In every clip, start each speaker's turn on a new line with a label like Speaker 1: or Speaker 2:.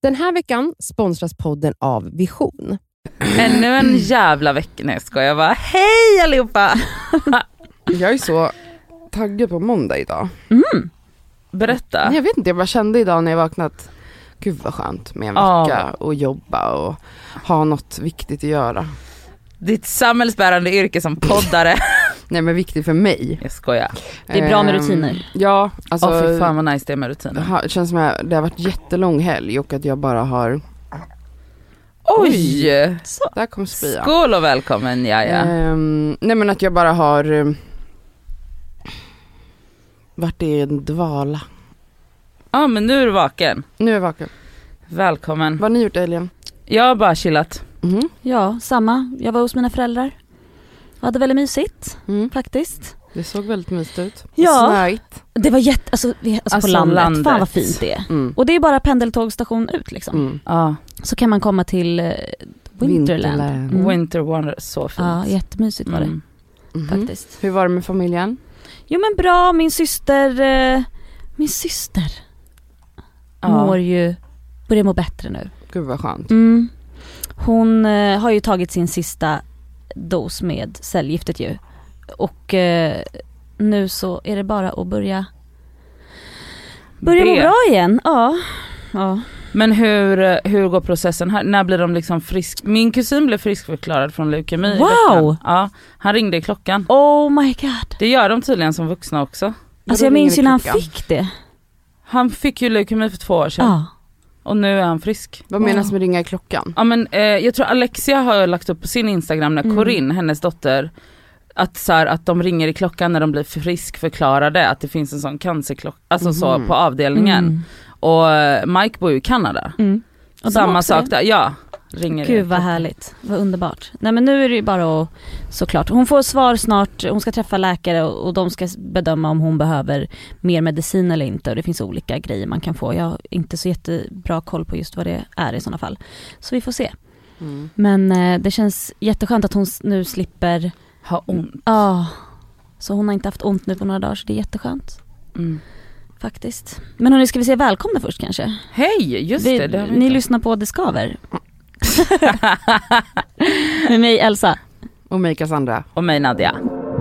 Speaker 1: Den här veckan sponsras podden av Vision.
Speaker 2: Ännu en jävla vecka. Nej, ska jag bara. Hej allihopa!
Speaker 1: Jag är så taggad på måndag idag.
Speaker 2: Berätta.
Speaker 1: Jag vet inte, jag bara kände idag när jag vaknat. Gud vad skönt med en vecka och jobba och ha något viktigt att göra.
Speaker 2: Ditt samhällsbärande yrke som poddare.
Speaker 1: Nej, men viktigt för mig.
Speaker 2: Jag skojar.
Speaker 3: Det är bra med rutiner.
Speaker 1: Ja, alltså.
Speaker 2: Fy fan vad nice det är med rutiner.
Speaker 1: Det känns som att det har varit jättelång helg och att jag bara har...
Speaker 2: Oj!
Speaker 1: Där kom spya.
Speaker 2: Skål och välkommen, jaja.
Speaker 1: Nej, men att jag bara har varit i en dvala.
Speaker 2: Ja, men nu är du vaken.
Speaker 1: Nu är jag vaken.
Speaker 2: Välkommen.
Speaker 1: Vad har ni gjort, Elin?
Speaker 2: Jag har bara chillat.
Speaker 1: Mm.
Speaker 3: Ja, samma. Jag var hos mina föräldrar. Jag hade väldigt mysigt, faktiskt.
Speaker 1: Det såg väldigt mysigt ut.
Speaker 3: Ja.
Speaker 1: Snöigt.
Speaker 3: Det var alltså på landet. Fan vad fint det är.
Speaker 1: Mm.
Speaker 3: Och det är bara pendeltågstation ut liksom.
Speaker 1: Mm.
Speaker 2: Ja.
Speaker 3: Så kan man komma till Winterland.
Speaker 2: Winter Wonder, så fint.
Speaker 3: Ja, jättemysigt var det.
Speaker 1: Mhm.
Speaker 3: Faktiskt.
Speaker 1: Hur var det med familjen?
Speaker 3: Jo men bra, min syster börjar må bättre nu.
Speaker 1: Gud vad skönt.
Speaker 3: Hon har ju tagit sin sista dos med cellgiftet ju. Och nu så är det bara att börja må bra igen. Ja.
Speaker 2: Men hur går processen här? När blir de liksom frisk? Min kusin blev friskförklarad från leukemi i veckan. Ja, han ringde i klockan.
Speaker 3: Oh my god.
Speaker 2: Det gör de tydligen som vuxna också.
Speaker 3: Alltså jag minns ju när han fick det.
Speaker 2: Han fick ju leukemi för 2 år sedan.
Speaker 3: Ja.
Speaker 2: Och nu är han frisk.
Speaker 1: Vad menas med ringa i klockan?
Speaker 2: Ja, men jag tror Alexia har lagt upp på sin Instagram när Corinne, hennes dotter, att de ringer i klockan när de blir friskförklarade, att det finns en sån cancerklocka, alltså så på avdelningen. Och Mike bor ju i Kanada.
Speaker 3: Och
Speaker 2: samma sak där. Ja, ringer.
Speaker 3: Gud vad härligt, vad underbart. Nej men nu är det ju bara att, såklart, hon får svar snart, hon ska träffa läkare och de ska bedöma om hon behöver mer medicin eller inte, och det finns olika grejer man kan få. Jag har inte så jättebra koll på just vad det är i sådana fall, så vi får se. Men det känns jätteskönt att hon nu slipper
Speaker 2: ha ont.
Speaker 3: Ja, så hon har inte haft ont nu på några dagar, så det är jätteskönt. Faktiskt. Men hörni, ska vi säga välkomna först kanske?
Speaker 2: Hej, just det.
Speaker 3: Ni lyssnar på Det Skaver. Med mig Elsa.
Speaker 1: Och mig Cassandra.
Speaker 2: Och mig Nadia.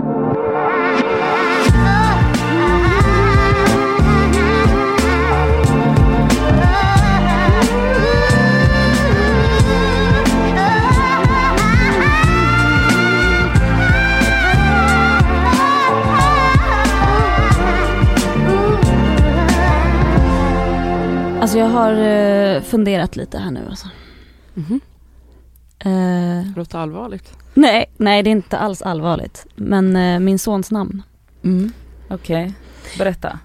Speaker 3: Alltså jag har funderat lite här nu alltså.
Speaker 1: Det låter allvarligt.
Speaker 3: Nej, det är inte alls allvarligt. Men min sons namn.
Speaker 2: Okej. Berätta.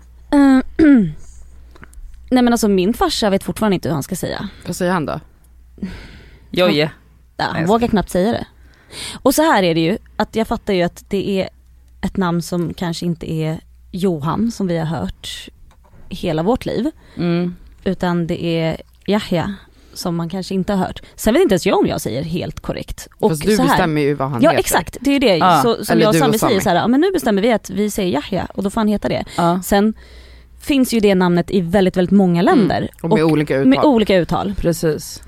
Speaker 3: Nej men alltså min farsa vet fortfarande inte hur han ska säga.
Speaker 1: Vad säger han då?
Speaker 2: Joje.
Speaker 3: Ja, han vågar knappt säga det. Och så här är det ju, att jag fattar ju att det är ett namn som kanske inte är Johan som vi har hört hela vårt liv. Utan det är Yahya som man kanske inte har hört. Sen vet inte ens jag om jag säger helt korrekt. Och
Speaker 1: fast du
Speaker 3: så här,
Speaker 1: bestämmer ju vad han heter.
Speaker 3: Ja exakt, det är ju det.
Speaker 2: Ja.
Speaker 3: Så, som
Speaker 1: eller
Speaker 3: jag och Sami
Speaker 1: Sami
Speaker 3: säger så här, men nu bestämmer vi att vi säger Yahya och då får han heta det.
Speaker 2: Ja.
Speaker 3: Sen finns ju det namnet i väldigt, väldigt många länder.
Speaker 1: Och med olika uttal.
Speaker 3: Med olika uttal.
Speaker 2: Precis.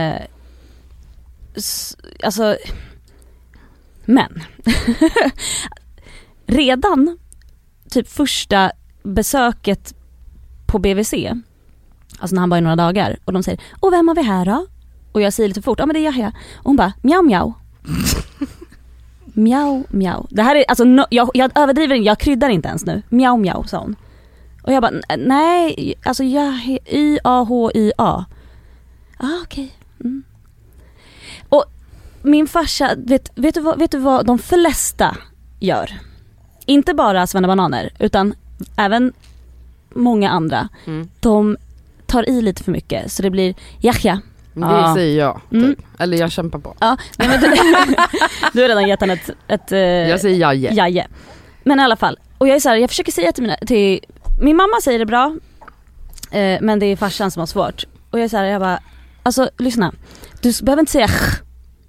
Speaker 3: Alltså, men redan typ första besöket på BVC, alltså när han var i några dagar, och de säger, och vem har vi här då? Och jag säger lite fort, ja men det är Yahya. Och hon bara, mjau mjau. Mjau mjau. Det här är, alltså jag överdriver, jag kryddar inte ens nu. Mjau mjau, sa hon. Och jag bara, nej, alltså Yahya, Y-A-H-I-A. Okej. Och min farsa, vet du vad de flesta gör? Inte bara Svenna Bananer, utan även många andra. De tar i lite för mycket, så det blir Yahya.
Speaker 1: Det säger jag typ. Eller jag kämpar på.
Speaker 3: Ja, nej, men du har redan gett han ett
Speaker 1: jag säger jaje.
Speaker 3: Jaje. Men i alla fall, och jag är så här, jag försöker säga till min mamma säger det bra, men det är farsan som har svårt. Och jag är så här, jag bara, alltså lyssna, du behöver inte säga.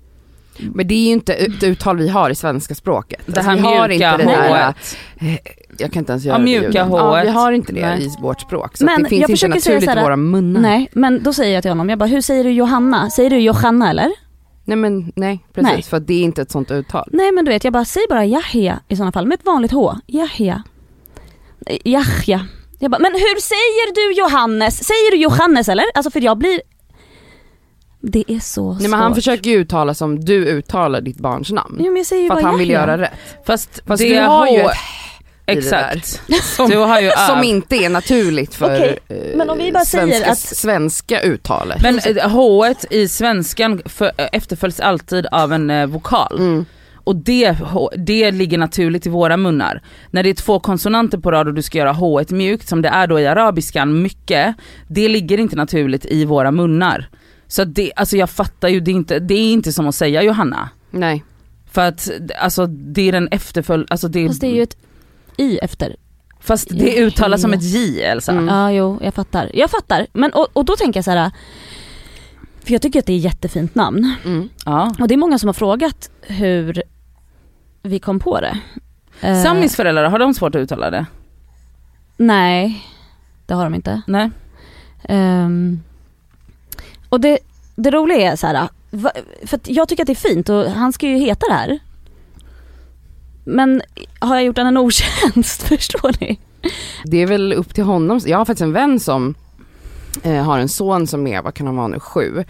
Speaker 1: Men det är ju inte ett uttal vi har i svenska språket.
Speaker 2: Det
Speaker 1: alltså,
Speaker 2: här
Speaker 1: vi har inte det där jag kan inte ens göra
Speaker 2: mjuka
Speaker 1: ljuden.
Speaker 2: H-et.
Speaker 1: Vi har inte det
Speaker 2: Nej.
Speaker 1: i vårt språk. Så
Speaker 3: Men
Speaker 1: det finns
Speaker 3: jag
Speaker 1: inte
Speaker 3: försöker
Speaker 1: naturligt
Speaker 3: säga
Speaker 1: i våra munnar.
Speaker 3: Nej, men då säger jag till honom, jag bara, hur säger du Johanna? Säger du Johanna eller?
Speaker 1: Nej, precis.
Speaker 3: Nej.
Speaker 1: För att det är inte ett sånt uttal.
Speaker 3: Nej men du vet, jag bara, säg bara Yahya i sådana fall med ett vanligt H. Yahya. Jag bara, men hur säger du Johannes? Säger du Johannes eller? Alltså för jag blir... Det är så svårt.
Speaker 1: Nej, men han försöker ju uttala som du uttalar ditt barns namn.
Speaker 3: Jo, men jag säger ju
Speaker 1: för att
Speaker 3: bara
Speaker 1: han vill
Speaker 3: Yahya.
Speaker 1: göra rätt.
Speaker 2: Fast
Speaker 1: det
Speaker 2: det
Speaker 1: har ju ett
Speaker 2: exakt.
Speaker 1: Som,
Speaker 2: du har ju
Speaker 1: som inte är naturligt för
Speaker 3: Okej, men om vi bara säger att...
Speaker 1: svenska uttalet.
Speaker 2: Men H-et i svenskan efterföljs alltid av en vokal. Och det ligger naturligt i våra munnar. När det är 2 konsonanter på rad och du ska göra H-et mjukt som det är då i arabiskan mycket, det ligger inte naturligt i våra munnar. Så det, alltså jag fattar ju, det är inte som att säga Johanna.
Speaker 1: Nej.
Speaker 2: För att alltså det är den
Speaker 3: Fast det är ju ett I efter.
Speaker 2: Fast det uttalas som ett J, Elsa.
Speaker 3: Ja, jo, jag fattar. Men och då tänker jag så här, för jag tycker att det är ett jättefint namn.
Speaker 2: Ja.
Speaker 3: Och det är många som har frågat hur vi kom på det.
Speaker 2: Samis föräldrar, har de svårt att uttala det?
Speaker 3: Nej, det har de inte.
Speaker 2: Nej.
Speaker 3: Och det roliga är så här, för att jag tycker att det är fint och han ska ju heta det här. Men har jag gjort en otjänst, förstår ni?
Speaker 1: Det är väl upp till honom. Jag har faktiskt en vän som har en son som är, vad kan han vara nu, 7.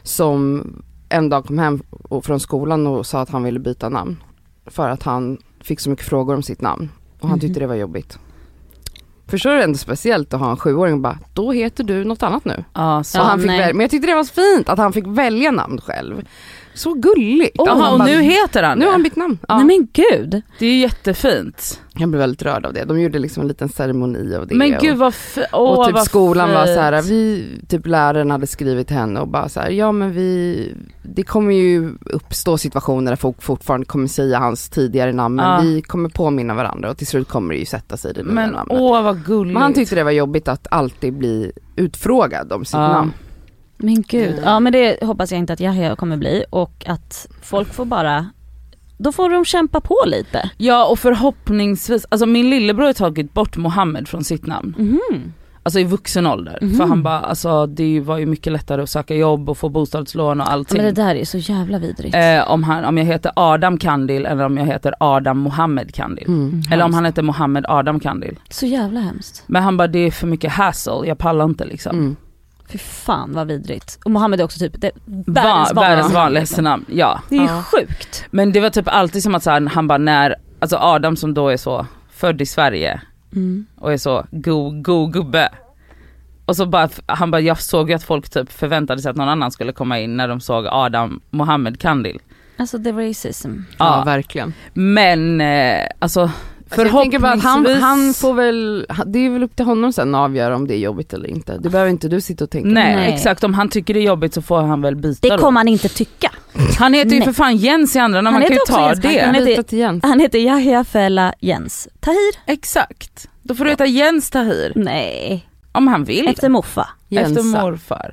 Speaker 1: Som en dag kom hem från skolan och sa att han ville byta namn. För att han fick så mycket frågor om sitt namn. Och han tyckte det var jobbigt. Förstår du, ändå speciellt att ha en 7-åring och bara, då heter du något annat nu.
Speaker 2: Ja, så
Speaker 1: han fick men jag tyckte det var så fint att han fick välja namn själv. Så gulligt.
Speaker 2: Jaha, och nu heter han
Speaker 1: Nu har
Speaker 2: det.
Speaker 1: han bytt namn. Ja.
Speaker 3: Nej men gud.
Speaker 2: Det är ju jättefint.
Speaker 1: Jag blev väldigt rörd av det. De gjorde liksom en liten ceremoni av det.
Speaker 2: Men gud vad
Speaker 1: och typ
Speaker 2: vad
Speaker 1: skolan
Speaker 2: fint.
Speaker 1: var så här, typ läraren hade skrivit till henne och bara så här, ja men det kommer ju uppstå situationer där folk fortfarande kommer säga hans tidigare namn, men vi kommer påminna varandra och till slut kommer det ju sätta sig i det nya namnet.
Speaker 2: Men vad gulligt.
Speaker 1: Men han tyckte det var jobbigt att alltid bli utfrågad om sitt namn.
Speaker 3: Men gud, ja men det hoppas jag inte att Yahya kommer bli, och att folk får bara, då får de kämpa på lite.
Speaker 2: Ja, och förhoppningsvis, alltså min lillebror har tagit bort Mohammed från sitt namn. Alltså i vuxen ålder. För han bara, alltså det var ju mycket lättare att söka jobb och få bostadslån och allting.
Speaker 3: Men det där är så jävla vidrigt.
Speaker 2: Om jag heter Adam Kandil eller om jag heter Adam Mohammed Kandil. Eller om han heter Mohammed Adam Kandil.
Speaker 3: Så jävla hemskt.
Speaker 2: Men han bara, det är för mycket hassle, jag pallar inte liksom.
Speaker 3: Fy fan vad vidrigt. Och Mohammed är också typ
Speaker 2: världens vanligaste namn. Ja.
Speaker 3: Det är ju sjukt.
Speaker 2: Men det var typ alltid som att så här, han bara när, alltså Adam som då är så född i Sverige och är så god gubbe. Och så bara, han bara, jag såg ju att folk typ förväntade sig att någon annan skulle komma in när de såg Adam Mohammed Kandil.
Speaker 3: Alltså the racism.
Speaker 1: Ja, verkligen.
Speaker 2: Men alltså
Speaker 1: jag tänker bara att han får väl, det är väl upp till honom sen att avgöra om det är jobbigt eller inte. Det behöver inte du sitta och tänka.
Speaker 2: Nej, exakt, om han tycker det är jobbigt så får han väl byta.
Speaker 3: Det kommer han inte tycka.
Speaker 2: Han heter ju för fan Jens i andra, man kan ju ta det.
Speaker 3: Han heter Yahya Fela Jens Tahir.
Speaker 2: Exakt. Då får du heta Jens Tahir.
Speaker 3: Nej.
Speaker 2: Om han vill.
Speaker 3: Efter moffa.
Speaker 2: Efter morfar.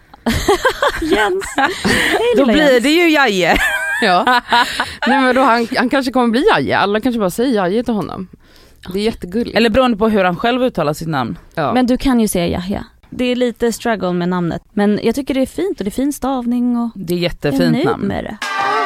Speaker 3: Jens.
Speaker 2: Då blir det ju Jaje.
Speaker 1: Ja. Nej, men då han kanske kommer bli Jaje. Alla kanske bara säger Jaje till honom. Det är jättegulligt.
Speaker 2: Eller beroende på hur han själv uttalar sitt namn.
Speaker 1: Ja.
Speaker 3: Men du kan ju säga Yahya. Det är lite struggle med namnet. Men jag tycker det är fint och det är fin stavning. Och
Speaker 2: det är jättefint namn.
Speaker 3: Med det.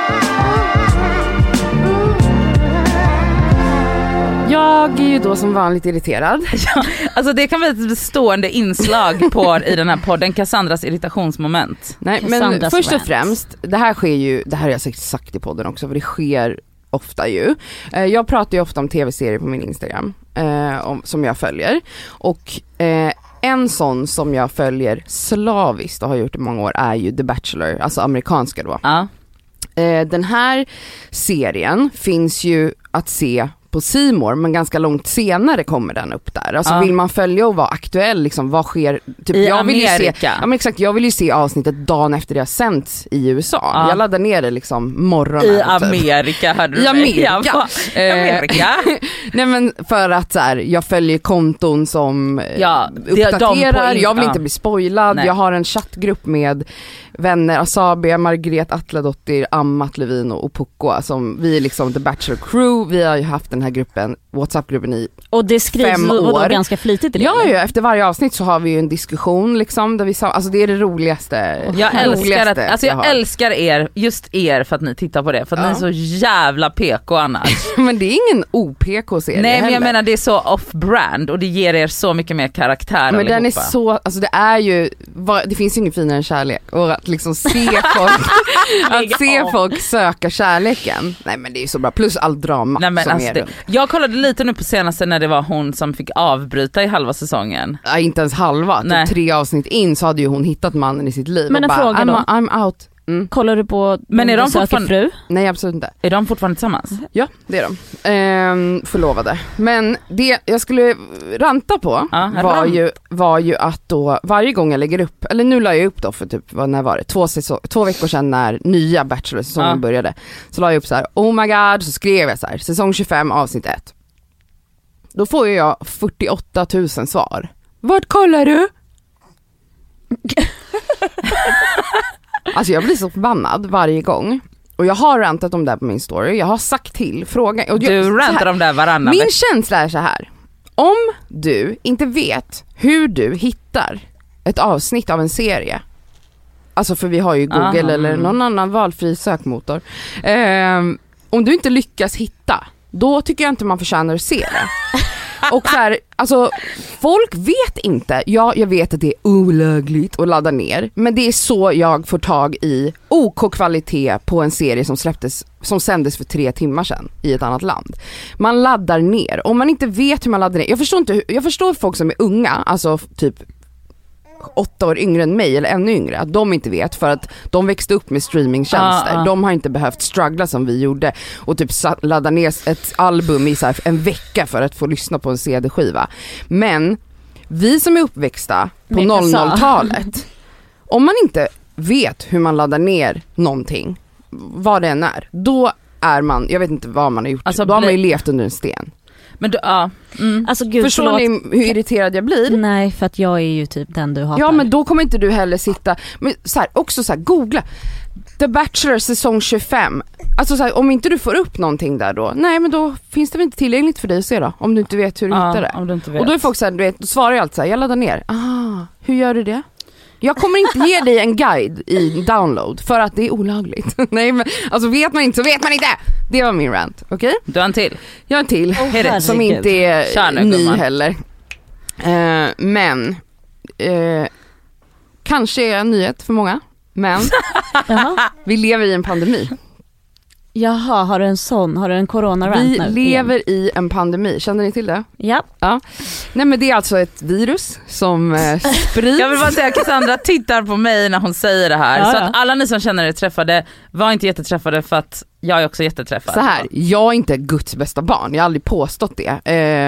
Speaker 1: Jag är ju då som vanligt irriterad.
Speaker 2: Ja, alltså det kan vara ett stående inslag i den här podden, Cassandras irritationsmoment.
Speaker 1: Nej,
Speaker 3: Cassandras
Speaker 1: men först och
Speaker 3: rant.
Speaker 1: främst, det här har jag säkert sagt i podden också, för det sker ofta ju. Jag pratar ju ofta om tv-serier på min Instagram som jag följer. Och en sån som jag följer slaviskt och har gjort i många år är ju The Bachelor, alltså amerikanska då.
Speaker 2: Ja.
Speaker 1: Den här serien finns ju att se på C-more, men ganska långt senare kommer den upp där. Alltså vill man följa och vara aktuell, liksom, vad sker typ,
Speaker 2: i
Speaker 1: jag vill ju
Speaker 2: Amerika?
Speaker 1: se, ja men exakt, jag vill ju se avsnittet dagen efter det har sänts i USA.
Speaker 2: Ja.
Speaker 1: Jag laddar ner det liksom morgonen.
Speaker 2: I Amerika,
Speaker 1: typ.
Speaker 2: hörde du
Speaker 1: I Amerika.
Speaker 2: Amerika.
Speaker 1: Nej, men för att så här, jag följer konton som uppdaterar, jag vill inte bli spoilad.
Speaker 2: Nej.
Speaker 1: Jag har en chattgrupp med vänner, Asabi, Margret Atladottir, Amat Levin och Pukko, som vi är liksom The Bachelor Crew. Vi har ju haft den här gruppen, WhatsApp-gruppen i
Speaker 3: Och det skrivs
Speaker 1: 5 år.
Speaker 3: Ganska flitigt i det.
Speaker 1: Ja, efter varje avsnitt så har vi ju en diskussion liksom, där vi alltså det är det roligaste.
Speaker 2: Jag älskar er, just er, för att ni tittar på det, för att ni är så jävla PK annars.
Speaker 1: Men det är ingen OPK-serie.
Speaker 2: Nej, men jag
Speaker 1: heller.
Speaker 2: menar det är så off-brand och det ger er så mycket mer karaktär.
Speaker 1: Men
Speaker 2: allihopa.
Speaker 1: den är så, alltså det är ju, det finns ju ingen finare än kärlek, och att liksom se folk söka kärleken. Nej men det är ju så bra, plus all drama.
Speaker 2: Nej, men
Speaker 1: som
Speaker 2: alltså
Speaker 1: är
Speaker 2: jag kollade lite nu på senaste när det var hon som fick avbryta i halva säsongen.
Speaker 1: Ja, inte ens halva, typ 3 avsnitt in så hade ju hon hittat mannen i sitt liv.
Speaker 3: Men
Speaker 1: och
Speaker 3: en fråga då.
Speaker 1: I'm out.
Speaker 3: Kollar du på
Speaker 2: Men är de
Speaker 3: fortfarande fru?
Speaker 1: Nej, absolut inte.
Speaker 2: Är de fortfarande tillsammans?
Speaker 1: Ja, det är de. Förlovade. Men det jag skulle ranta på var ju att då varje gång jag lägger upp, eller nu la jag upp då för typ, när var det? 2 veckor sedan när nya Bachelor-säsongen började. Så la jag upp så här: oh my god, så skrev jag så här: säsong 25 avsnitt 1. Då får jag 48 000 svar. Vart kollar du? Alltså jag blir så förbannad varje gång. Och jag har rantat om det här på min story. Jag har sagt till, fråga. Och
Speaker 2: du rantar om det här varannan
Speaker 1: min
Speaker 2: vecka.
Speaker 1: känsla är så här: om du inte vet hur du hittar ett avsnitt av en serie, alltså för vi har ju Google eller någon annan valfri sökmotor, om du inte lyckas hitta, då tycker jag inte man förtjänar att se det. Och så här, alltså folk vet inte. Jag vet att det är olagligt att ladda ner, men det är så jag får tag i OK-kvalitet på en serie som sändes för 3 timmar sedan i ett annat land. Man laddar ner. Om man inte vet hur man laddar ner. Jag förstår folk som är unga, alltså typ 8 år yngre än mig eller ännu yngre, att de inte vet för att de växte upp med streamingtjänster. De har inte behövt struggla som vi gjorde och typ ladda ner ett album i så här en vecka för att få lyssna på en CD-skiva. Men vi som är uppväxta på 00-talet, om man inte vet hur man laddar ner någonting, vad det än är, då är man, jag vet inte vad man har gjort, alltså, då har man ju levt under en sten.
Speaker 2: Men du,
Speaker 3: alltså, gud,
Speaker 1: förstår ni hur irriterad jag blir?
Speaker 3: Nej, för att jag är ju typ den du hatar.
Speaker 1: Ja, men då kommer inte du heller sitta, men så här, också så här, googla The Bachelor säsong 25. Alltså så här, om inte du får upp någonting där då, nej men då finns det väl inte tillgängligt för dig att se då, om du inte vet hur du hittar det.
Speaker 2: Om du inte vet.
Speaker 1: Och då är folk så här, du vet, då svarar jag alltid så här: jag laddar ner. Hur gör du det? Jag kommer inte ge dig en guide i download för att det är olagligt. Nej, men alltså vet man inte så vet man inte. Det var min rant, okej?
Speaker 2: Du har en till.
Speaker 1: Jag har en till som inte är ny heller. Men kanske är en nyhet för många. Men vi lever i en pandemi.
Speaker 3: Jaha, har du en corona-rant nu?
Speaker 1: Vi lever i en pandemi, känner ni till det?
Speaker 3: Ja.
Speaker 1: Nej, men det är alltså ett virus som sprids.
Speaker 2: Jag vill bara säga att Cassandra tittar på mig när hon säger det här. Så att alla ni som känner er träffade, var inte jätteträffade, för att jag är också jätteträffad.
Speaker 1: Så här, jag är inte Guds bästa barn, jag har aldrig påstått det.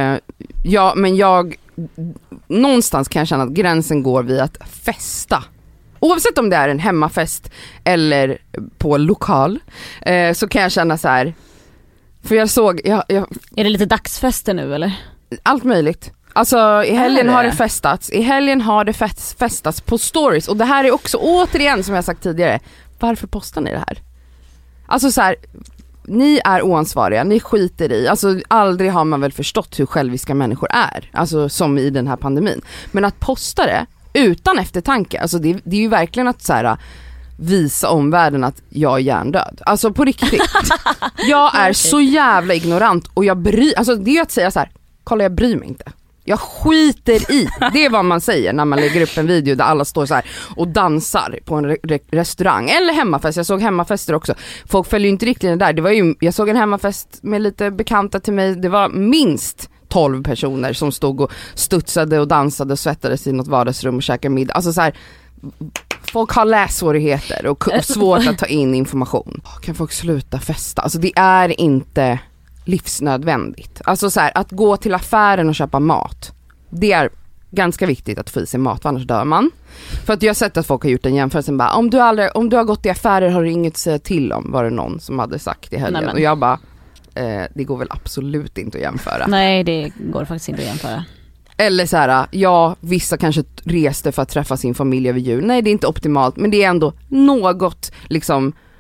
Speaker 1: Men någonstans kan jag känna att gränsen går vid att festa. Oavsett om det är en hemmafest eller på lokal, så kan jag känna så här, för jag såg
Speaker 3: är det lite dagsfester nu eller?
Speaker 1: Allt möjligt. Alltså i helgen har det festats. I helgen har det festats på stories. Och det här är också återigen, som jag sagt tidigare, varför postar ni det här? Alltså så här, ni är oansvariga, ni skiter i. Alltså aldrig har man väl förstått hur själviska människor är. Alltså som i den här pandemin. Men att posta det utan eftertanke, alltså det är ju verkligen att så här, visa omvärlden att jag är hjärndöd. Alltså på riktigt. Jag är så jävla ignorant och alltså det är ju att säga så här: kolla, jag bryr mig inte. Jag skiter i. Det är vad man säger när man lägger upp en video där alla står så här och dansar på en restaurang eller hemmafest. Jag såg hemmafester också. Folk följer ju inte riktigt där. Det var ju, jag såg en hemmafest med lite bekanta till mig. Det var minst 12 personer som stod och studsade och dansade och svettades i något vardagsrum och käkade middag. Alltså så här, folk har lässvårigheter och svårt att ta in information. Kan folk sluta festa? Alltså det är inte livsnödvändigt. Alltså så här, att gå till affären och köpa mat, det är ganska viktigt att få i sig mat, annars dör man. För att jag har sett att folk har gjort en jämförelse bara, om du har gått i affärer har du inget att säga till om, var det någon som hade sagt i helgen. Och jag bara, det går väl absolut inte att jämföra.
Speaker 3: Nej, det går faktiskt inte att jämföra.
Speaker 1: Eller så här, vissa kanske reste för att träffa sin familj över jul. Nej, det är inte optimalt, men det är ändå något liksom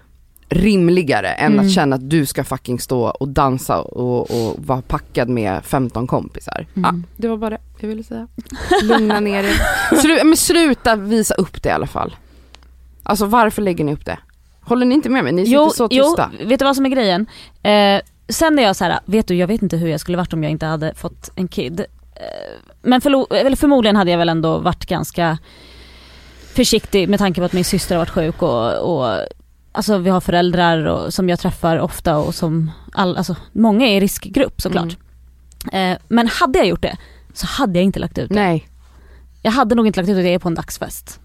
Speaker 1: rimligare än att känna att du ska fucking stå och dansa och vara packad med 15 kompisar. Det var bara det jag ville säga. Lugna ner er. Men sluta visa upp det i alla fall. Alltså varför lägger ni upp det? Håller ni inte med mig? Ni sitter så tysta.
Speaker 3: Jo, vet du vad som är grejen? Sen är jag så här, jag vet inte hur jag skulle varit om jag inte hade fått en kid. Men förmodligen hade jag väl ändå varit ganska försiktig med tanke på att min syster har varit sjuk och alltså vi har föräldrar som jag träffar ofta och som alltså många är i riskgrupp såklart. Men hade jag gjort det så hade jag inte lagt ut det.
Speaker 1: Nej.
Speaker 3: Jag hade nog inte lagt ut det på en dagsfest.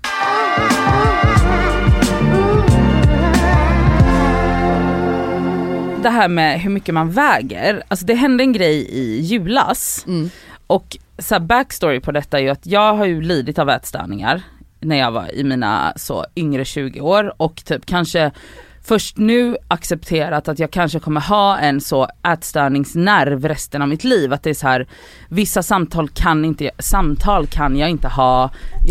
Speaker 2: Det här med hur mycket man väger, alltså det hände en grej i julas och så här, backstory på detta är ju att jag har ju lidit av ätstörningar när jag var i mina så yngre 20 år och typ kanske först nu accepterat att jag kanske kommer ha en så ätstörningsnerv resten av mitt liv, att det är så här, vissa samtal kan jag inte ha,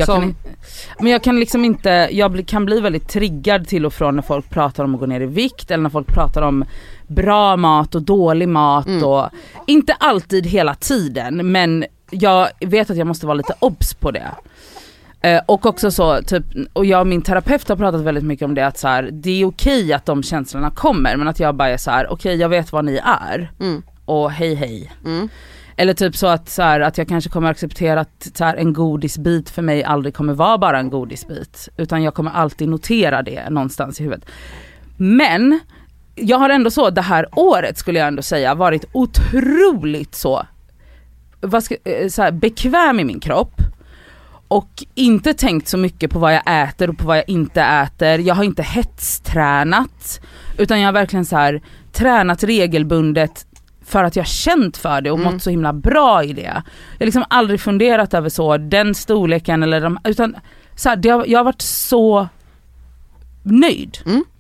Speaker 2: jag kan liksom inte, kan bli väldigt triggad till och från när folk pratar om att gå ner i vikt eller när folk pratar om bra mat och dålig mat och inte alltid hela tiden, men jag vet att jag måste vara lite obs på det. Och också så typ, och jag och min terapeut har pratat väldigt mycket om det, att så här, det är okej att de känslorna kommer, men att jag bara är så här, okej, jag vet vad ni är och hej. Eller typ så att jag kanske kommer acceptera att så här, en godisbit för mig aldrig kommer vara bara en godisbit, utan jag kommer alltid notera det någonstans i huvudet. Men jag har ändå så, det här året skulle jag ändå säga varit otroligt så här, bekväm i min kropp. Och inte tänkt så mycket på vad jag äter och på vad jag inte äter. Jag har inte hetstränat, utan jag har verkligen så här tränat regelbundet för att jag har känt för det och mått så himla bra i det. Jag har liksom aldrig funderat över så den storleken eller utan så här, jag har varit så nöjd.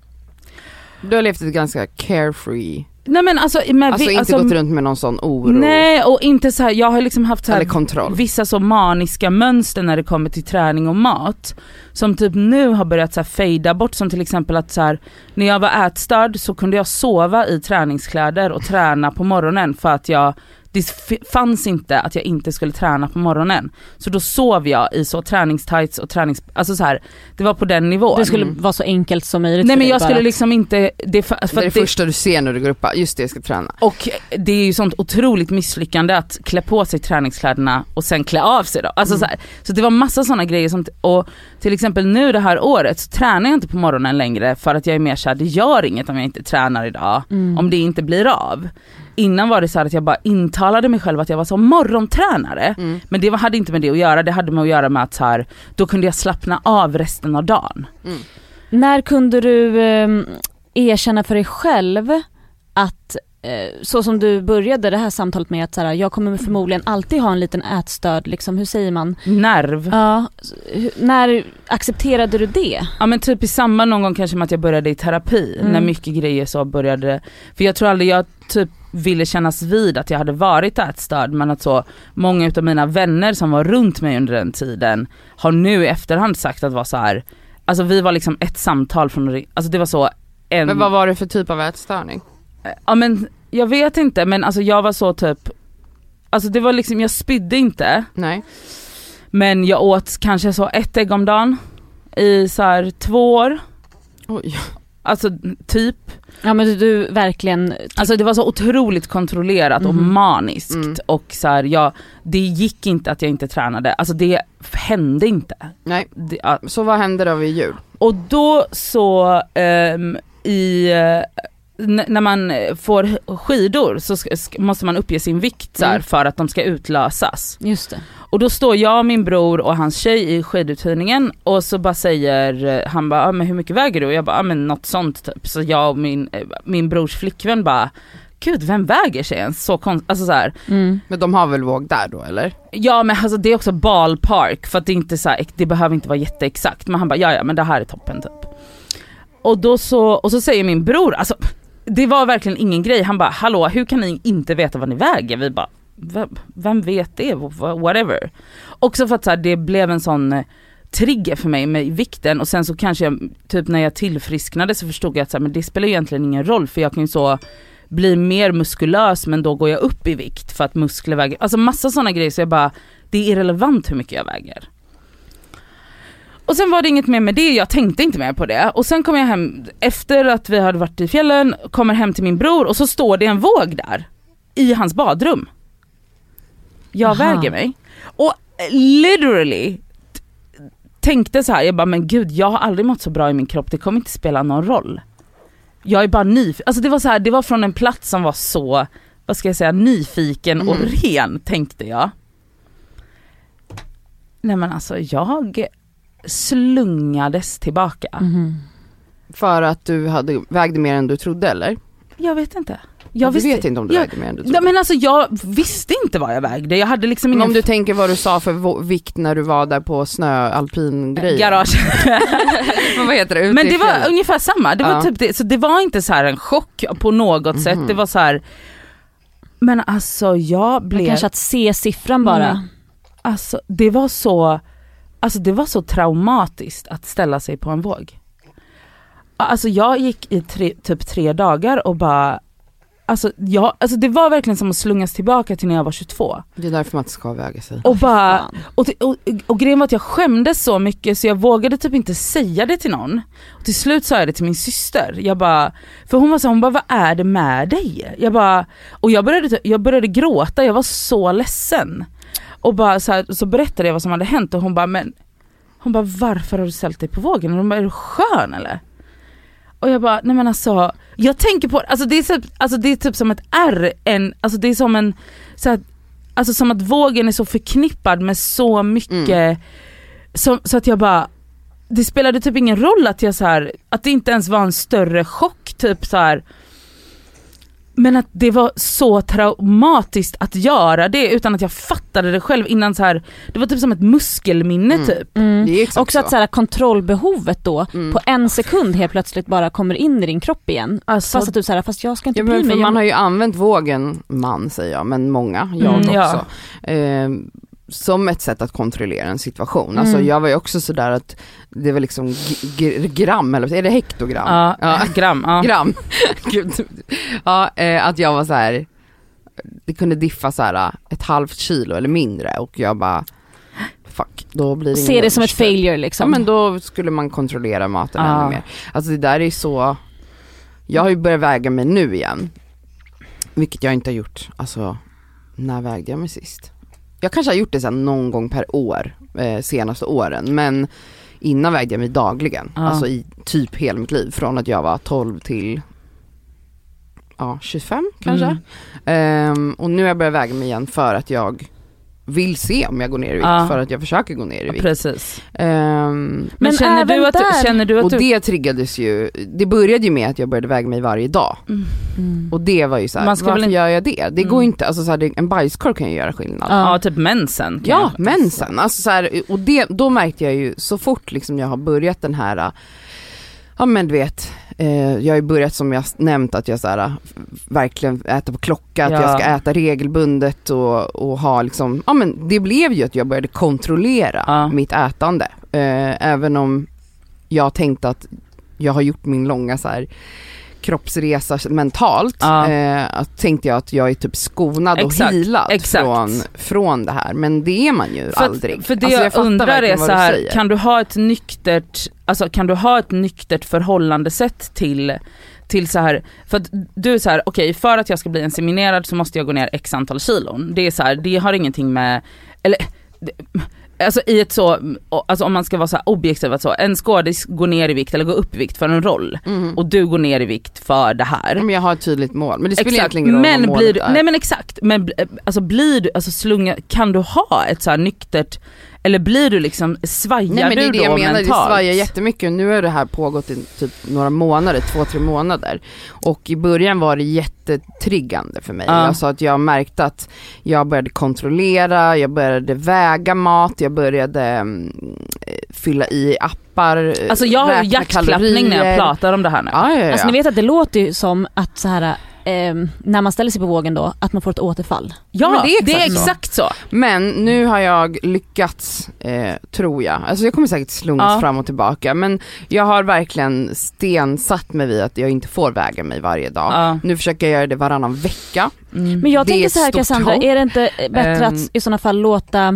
Speaker 1: Du har levt ett ganska carefree.
Speaker 2: Nej men alltså
Speaker 1: inte gått runt med någon sån oro.
Speaker 2: Nej, och inte så här, jag har liksom haft så här
Speaker 1: kontroll.
Speaker 2: Vissa så maniska mönster när det kommer till träning och mat som typ nu har börjat så här fejda bort, som till exempel att så här, när jag var ätstörd så kunde jag sova i träningskläder och träna på morgonen för att det fanns inte att jag inte skulle träna på morgonen. Så då sov jag i så träningstights och alltså så här, det var på den nivån.
Speaker 3: Det skulle vara så enkelt som möjligt.
Speaker 2: Nej men jag skulle liksom inte
Speaker 1: det första du ser när du går upp, just det, jag ska träna.
Speaker 2: Och det är ju sånt otroligt misslyckande att klä på sig träningskläderna och sen klä av sig då. Alltså så här, så det var massa såna grejer som, och till exempel nu det här året så tränar jag inte på morgonen längre för att jag är mer så här, det gör inget om jag inte tränar idag om det inte blir av. Innan var det så här att jag bara intalade mig själv att jag var så morgontränare. Men det hade inte med det att göra. Det hade med att göra med att så här, då kunde jag slappna av resten av dagen.
Speaker 3: När kunde du erkänna för dig själv att så som du började det här samtalet med att så här, jag kommer förmodligen alltid ha en liten ätstörd, liksom, hur säger man?
Speaker 2: Nerv.
Speaker 3: Ja, när accepterade du det?
Speaker 2: Ja men typ i samband någon gång kanske med att jag började i terapi, när mycket grejer så började, för jag tror aldrig jag typ ville kännas vid att jag hade varit ätstörd, men att så många utav mina vänner som var runt mig under den tiden har nu i efterhand sagt att det var så här, alltså vi var liksom ett samtal från, alltså det var så en...
Speaker 1: Men vad var det för typ av ätstörning?
Speaker 2: Ja men jag vet inte, men alltså jag var så typ, alltså det var liksom, jag spydde inte.
Speaker 1: Nej.
Speaker 2: Men jag åt kanske så 1 ägg om dagen i så här 2 år.
Speaker 1: Oj.
Speaker 2: Alltså typ.
Speaker 3: Ja men du verkligen...
Speaker 2: Alltså det var så otroligt kontrollerat och maniskt. Och så här, det gick inte att jag inte tränade. Alltså det hände inte.
Speaker 1: Nej, så vad hände då vid jul?
Speaker 2: Och då så när man får skidor så måste man uppge sin vikt så här, för att de ska utlösas.
Speaker 3: Just det.
Speaker 2: Och då står jag, min bror och hans tjej i skiduthyrningen och så bara säger han bara, men hur mycket väger du? Och jag bara, men något sånt typ. Så jag och min brors flickvän bara, gud, vem väger sig ens? Så alltså så här.
Speaker 1: Men de har väl våg där då, eller?
Speaker 2: Ja, men alltså det är också ballpark, för att det är inte så här, det behöver inte vara jätteexakt. Men han bara, ja men det här är toppen typ. Och då så säger min bror, alltså det var verkligen ingen grej. Han bara, hallå, hur kan ni inte veta vad ni väger? Vi bara, vem vet det? Whatever. Också för att så här, det blev en sån trigger för mig med vikten, och sen så kanske jag, typ när jag tillfrisknade så förstod jag att så här, men det spelar egentligen ingen roll, för jag kan ju så bli mer muskulös, men då går jag upp i vikt för att muskler väger, alltså massa sådana grejer, så jag bara, det är irrelevant hur mycket jag väger. Och sen var det inget mer med det, jag tänkte inte mer på det. Och sen kom jag hem, efter att vi hade varit i fjällen, kommer hem till min bror, och så står det en våg där i hans badrum. Jag väger mig. Och literally tänkte så här, jag bara, men gud, jag har aldrig mått så bra i min kropp, det kommer inte spela någon roll. Jag är bara alltså det var så här, det var från en plats som var så, vad ska jag säga, nyfiken och ren, tänkte jag. Nej men alltså, jag slungades tillbaka.
Speaker 1: För att du vägde mer än du trodde, eller?
Speaker 2: Jag vet inte.
Speaker 1: Du vet inte om du vägde mer än du trodde.
Speaker 2: Ja, men alltså jag visste inte vad jag vägde. Jag hade liksom ingen...
Speaker 1: Om du tänker vad du sa för vikt när du var där på snö-alpin-grejen.
Speaker 2: Garage.
Speaker 1: Vad heter det?
Speaker 2: Men det var ungefär samma. Det var typ det. Så det var inte så här en chock på något sätt. Det var så här... Men alltså jag blev...
Speaker 3: Kanske att se siffran bara.
Speaker 2: Alltså det var så traumatiskt att ställa sig på en våg. Alltså jag gick i typ 3 dagar och bara... Alltså det var verkligen som att slungas tillbaka till när jag var 22.
Speaker 1: Det är därför man inte ska väga sig.
Speaker 2: Och bara... Och grejen var att jag skämdes så mycket så jag vågade typ inte säga det till någon. Och till slut sa jag det till min syster. Jag bara... För hon bara, vad är det med dig? Jag bara... Och jag började gråta, jag var så ledsen. Och bara så berättade jag vad som hade hänt, och hon bara, varför har du ställt dig på vågen? Och hon bara, är du skön eller? Och jag bara, nej men alltså, jag tänker på, alltså det är typ som ett R, alltså det är som en, så här, alltså som att vågen är så förknippad med så mycket, så att jag bara, det spelade typ ingen roll att jag så här, att det inte ens var en större chock typ så här. Men att det var så traumatiskt att göra det utan att jag fattade det själv innan så här. Det var typ som ett muskelminne typ.
Speaker 1: Det är
Speaker 3: också att så här, kontrollbehovet då på en sekund helt plötsligt bara kommer in i din kropp igen. Alltså, fast att du så här, fast jag ska inte bry mig.
Speaker 1: Man har ju använt vågen, säger jag, men många, jag också. Som ett sätt att kontrollera en situation. Alltså jag var ju också sådär att det var liksom gram, eller är det hektogram?
Speaker 2: Ja. Gram. Ja.
Speaker 1: Gram. Gud. Ja, att jag var så här, det kunde diffa så här 1/2 kilo eller mindre, och jag bara fuck, då blir det
Speaker 3: ser det som ett failure liksom.
Speaker 1: Ja, men då skulle man kontrollera maten ännu mer. Alltså det där är så, jag har ju börjat väga mig nu igen, vilket jag inte har gjort. Alltså, när vägde jag mig sist? Jag kanske har gjort det sen någon gång per år senaste åren, men innan vägde jag mig dagligen. Alltså i typ hela mitt liv, från att jag var 12 till 25 kanske. Och nu har jag börjat väga mig igen för att jag vill se om jag går ner i vikt, för att jag försöker gå ner i vikt.
Speaker 2: Precis.
Speaker 3: Men
Speaker 2: känner du att
Speaker 1: och det triggades ju, det började ju med att jag började väga mig varje dag. Och det var ju så här, varför gör jag det? Det går inte, alltså så här, en bajskorv kan ju göra skillnad.
Speaker 2: Ja, typ mensen.
Speaker 1: Ja, mensen. Alltså så här, och då märkte jag ju så fort liksom jag har börjat den här, ja men du vet, jag har ju börjat som jag nämnt att jag så här, verkligen äta på klocka, att jag ska äta regelbundet och ha liksom, ja men det blev ju att jag började kontrollera mitt ätande. Även om jag tänkte att jag har gjort min långa så här kroppsresa mentalt, tänkte jag att jag är typ skonad och healad från det här, men det är man ju aldrig.
Speaker 2: För det
Speaker 1: alltså,
Speaker 2: jag undrar är så här, kan du ha ett nyktert förhållandesätt till så här, för att du är så här, okej, för att jag ska bli inseminerad så måste jag gå ner x antal kilon. Det är så här, det har ingenting med, eller alltså i ett så, alltså om man ska vara så här objektiv, att så en skådis går ner i vikt eller går upp i vikt för en roll, och du går ner i vikt för det här.
Speaker 1: Men jag har ett tydligt mål, men det spelar egentligen ingen roll.
Speaker 2: Men blir du, nej men exakt, men alltså blir du, alltså slunga, kan du ha ett så här nyktert, eller blir du liksom, svajar
Speaker 1: nej, men det är
Speaker 2: du
Speaker 1: det
Speaker 2: då
Speaker 1: jag menar,
Speaker 2: mentalt?
Speaker 1: det svajar jättemycket. Nu har det här pågått i typ några månader, 2-3 månader. Och i början var det jättetriggande för mig. Alltså att jag märkte att jag började kontrollera, jag började väga mat, jag började fylla i appar.
Speaker 2: Alltså jag har ju hjärtklappning när jag pratar om det här nu.
Speaker 3: Alltså ni vet att det låter ju som att så här, när man ställer sig på vågen då, att man får ett återfall.
Speaker 2: Ja,
Speaker 1: men
Speaker 2: det är exakt så.
Speaker 1: Men nu har jag lyckats, tror jag. Alltså jag kommer säkert slungas fram och tillbaka. Men jag har verkligen stensatt mig vid att jag inte får väga mig varje dag. Nu försöker jag göra det varannan vecka.
Speaker 3: Men jag tänker så här, Cassandra, är det inte bättre att i sådana fall låta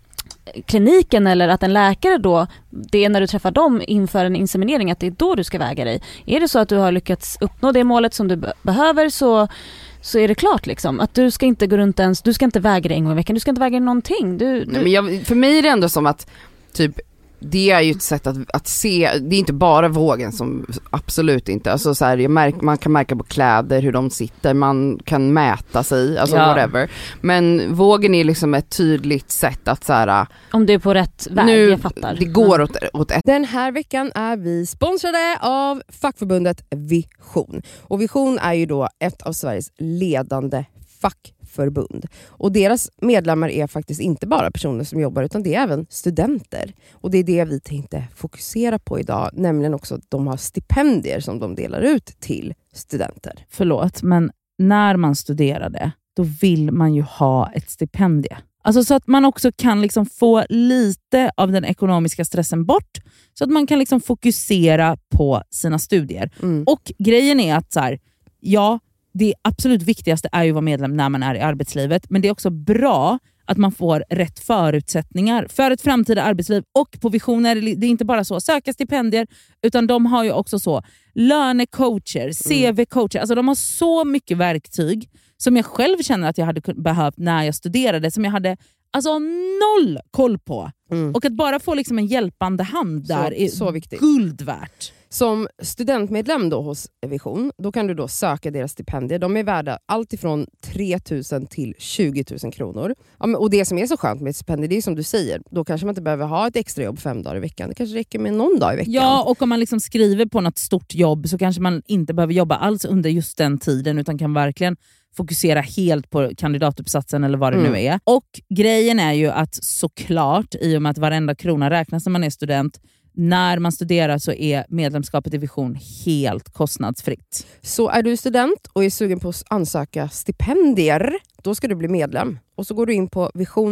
Speaker 3: kliniken eller att en läkare då, det är när du träffar dem inför en inseminering, att det är då du ska väga dig. Är det så att du har lyckats uppnå det målet som du behöver, så är det klart liksom. Att du ska inte gå runt ens, du ska inte väga dig en gång i veckan, du ska inte väga dig någonting. Nej,
Speaker 1: men för mig är det ändå som att typ det är ju ett sätt att se, det är inte bara vågen som, absolut inte, alltså så här, man kan märka på kläder hur de sitter, man kan mäta sig, alltså whatever, men vågen är liksom ett tydligt sätt att så här,
Speaker 3: om du är på rätt väg,
Speaker 1: nu,
Speaker 3: jag fattar.
Speaker 1: Det går åt ett.
Speaker 4: Den här veckan är vi sponsrade av fackförbundet Vision, och Vision är ju då ett av Sveriges ledande fackförbund. Och deras medlemmar är faktiskt inte bara personer som jobbar, utan det är även studenter. Och det är det vi tänkte fokusera på idag, nämligen också att de har stipendier som de delar ut till studenter.
Speaker 2: Förlåt, men när man studerade, då vill man ju ha ett stipendie. Alltså så att man också kan liksom få lite av den ekonomiska stressen bort, så att man kan liksom fokusera på sina studier. Och grejen är att så här, ja, det absolut viktigaste är ju att vara medlem när man är i arbetslivet. Men det är också bra att man får rätt förutsättningar för ett framtida arbetsliv. Och på Vision är det är inte bara så söka stipendier, utan de har ju också så lönecoacher, CV-coacher. Alltså de har så mycket verktyg som jag själv känner att jag hade behövt när jag studerade, som jag hade alltså noll koll på. Och att bara få liksom en hjälpande hand där är så viktigt. Guld värt.
Speaker 4: Som studentmedlem då hos Vision, då kan du då söka deras stipendier. De är värda allt ifrån 3 000 till 20 000 kronor. Ja, och det som är så skönt med ett stipendier, det är som du säger, då kanske man inte behöver ha ett extra jobb 5 dagar i veckan. Det kanske räcker med någon dag i veckan.
Speaker 2: Ja, och om man liksom skriver på något stort jobb så kanske man inte behöver jobba alls under just den tiden, utan kan verkligen fokusera helt på kandidatuppsatsen eller vad det nu är. Och grejen är ju att såklart, i och med att varenda krona räknas när man är student, när man studerar så är medlemskapet i Vision helt kostnadsfritt.
Speaker 4: Så är du student och är sugen på att ansöka stipendier, då ska du bli medlem. Och så går du in på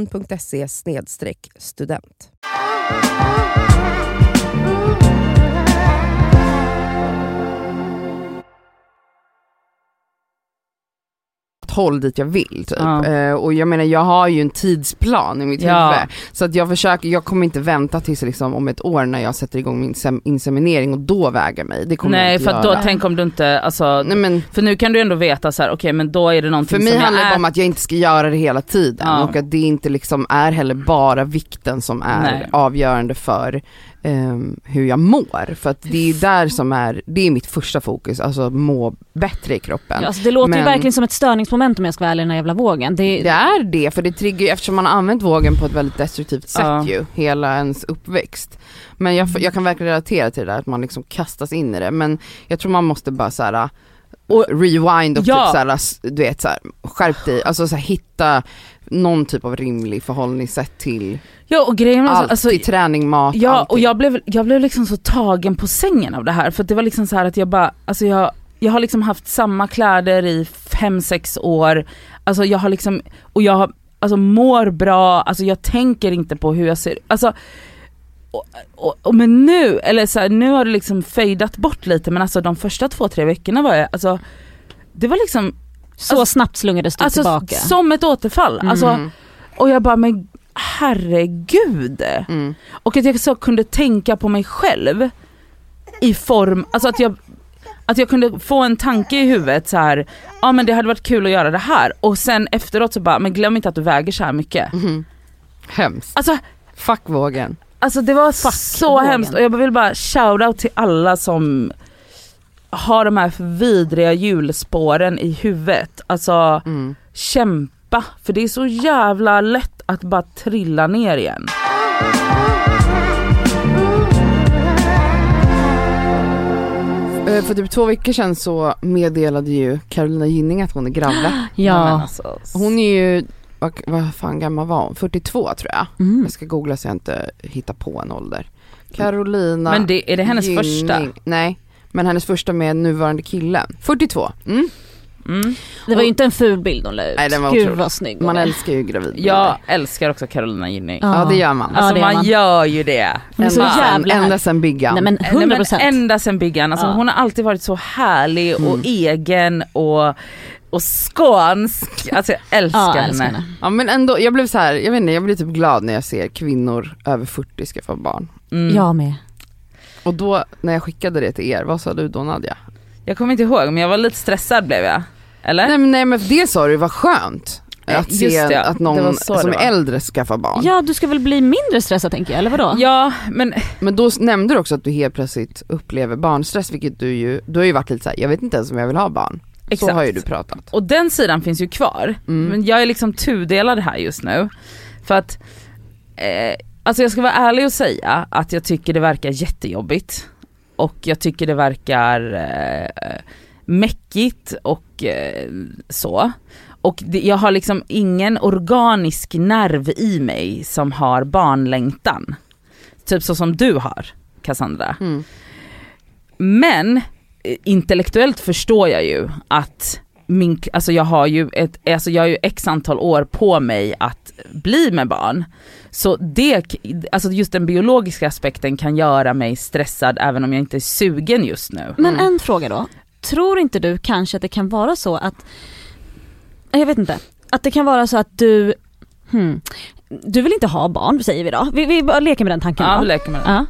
Speaker 4: vision.se/student.
Speaker 1: håll dit jag vill typ. Och jag menar, jag har ju en tidsplan i mitt huvud, så att jag kommer inte vänta tills liksom om ett år när jag sätter igång min inseminering och då väger mig. Det kommer jag inte
Speaker 2: för att då tänk om du inte alltså, för nu kan du ändå veta så här, okej, men då är det någonting
Speaker 1: för mig
Speaker 2: som
Speaker 1: handlar det om att jag inte ska göra det hela tiden och att det inte liksom är heller bara vikten som är avgörande för hur jag mår, för att det är där som det är mitt första fokus, alltså må bättre i kroppen.
Speaker 3: Ja, alltså det låter ju verkligen som ett störningsmoment om jag ska välja den här jävla vågen. Det
Speaker 1: är det, för det triggar, eftersom man har använt vågen på ett väldigt destruktivt sätt ju, hela ens uppväxt. Men jag kan verkligen relatera till det där, att man liksom kastas in i det, men jag tror man måste bara såhär och rewind och typ såhär, du vet såhär, skärp dig, alltså såhär, hitta någon typ av rimlig förhållningssätt till
Speaker 2: och grejen,
Speaker 1: allt, till träning, mat, allting.
Speaker 2: Och jag blev liksom så tagen på sängen av det här, för det var liksom så här att jag bara, alltså jag har liksom haft samma kläder i 5-6 år, alltså jag har liksom, och jag har, alltså mår bra, alltså jag tänker inte på hur jag ser, alltså och men nu, eller så här, nu har det liksom fejdat bort lite, men alltså de första 2-3 veckorna var jag, alltså det var liksom
Speaker 3: så snabbt slungades du tillbaka.
Speaker 2: Som ett återfall. Alltså, och jag bara, men herregud. Och att jag så kunde tänka på mig själv i form, alltså att jag kunde få en tanke i huvudet så här, men det hade varit kul att göra det här. Och sen efteråt så bara, men glöm inte att du väger så här mycket.
Speaker 1: Hemskt.
Speaker 2: Alltså,
Speaker 1: fuck vågen.
Speaker 2: Alltså det var så hemskt. Och jag vill bara shoutout till alla som har de här vidriga hjulspåren i huvudet. Alltså kämpa, för det är så jävla lätt att bara trilla ner igen.
Speaker 1: För typ 2 veckor sedan så meddelade ju Carolina Gynning att hon är gravid.
Speaker 3: Alltså.
Speaker 1: Hon är ju, vad fan gammal var hon? 42 tror jag. Jag ska googla så jag inte hittar på en ålder. Carolina.
Speaker 2: Men är det hennes
Speaker 1: Gynning.
Speaker 2: första?
Speaker 1: Nej, men hennes första med nuvarande killen. 42.
Speaker 3: Det var ju inte en ful bild hon la ut.
Speaker 1: Nej, den var
Speaker 3: Gud
Speaker 1: otrolig.
Speaker 3: vad snygg.
Speaker 1: Man älskar ju gravid.
Speaker 2: Jag älskar också Carolina Gynning.
Speaker 1: Ja, det gör man.
Speaker 2: Alltså
Speaker 3: det gör
Speaker 2: man gör ju det.
Speaker 3: Hon är så jävla
Speaker 1: Ända sen byggan.
Speaker 3: Nej men 100%.
Speaker 2: Ända sen byggan. Alltså,
Speaker 3: Ja.
Speaker 2: hon har alltid varit så härlig och egen och skånsk. Alltså jag älskar henne.
Speaker 1: Ja men ändå, jag blev så här, jag vet inte, jag blir typ glad när jag ser kvinnor över 40 ska få barn.
Speaker 3: Jag med.
Speaker 1: Och då när jag skickade det till er, vad sa du då, Nadja?
Speaker 2: Jag kommer inte ihåg, men jag var lite stressad blev jag. Eller?
Speaker 1: Nej men det sa du, var skönt att
Speaker 2: Just
Speaker 1: se
Speaker 2: det,
Speaker 1: att
Speaker 2: det
Speaker 1: någon
Speaker 2: var så
Speaker 1: som
Speaker 2: det
Speaker 1: är
Speaker 2: var.
Speaker 1: äldre skaffar barn.
Speaker 3: Ja, du ska väl bli mindre stressad tänker jag, eller vadå?
Speaker 2: Ja, men
Speaker 1: Men då nämnde du också att du helt plötsligt upplever barnstress, vilket du har ju varit lite så här, jag vet inte ens om jag vill ha barn.
Speaker 2: exakt.
Speaker 1: Så har ju du pratat.
Speaker 2: Och den sidan finns ju kvar. Men jag är liksom tudelad här just nu. För att alltså jag ska vara ärlig och säga att jag tycker det verkar jättejobbigt. Och jag tycker det verkar mäckigt och så. Och jag har liksom ingen organisk nerv i mig som har barnlängtan. Typ så som du har, Cassandra. Men intellektuellt förstår jag ju att jag har ju x antal år på mig att bli med barn. Så alltså just den biologiska aspekten kan göra mig stressad även om jag inte är sugen just nu.
Speaker 3: Men en fråga då. Tror inte du kanske att det kan vara så att, jag vet inte, att det kan vara så att du vill inte ha barn, säger vi då. Vi bara leker med den tanken.
Speaker 2: Ja,
Speaker 3: då.
Speaker 2: vi leker med den.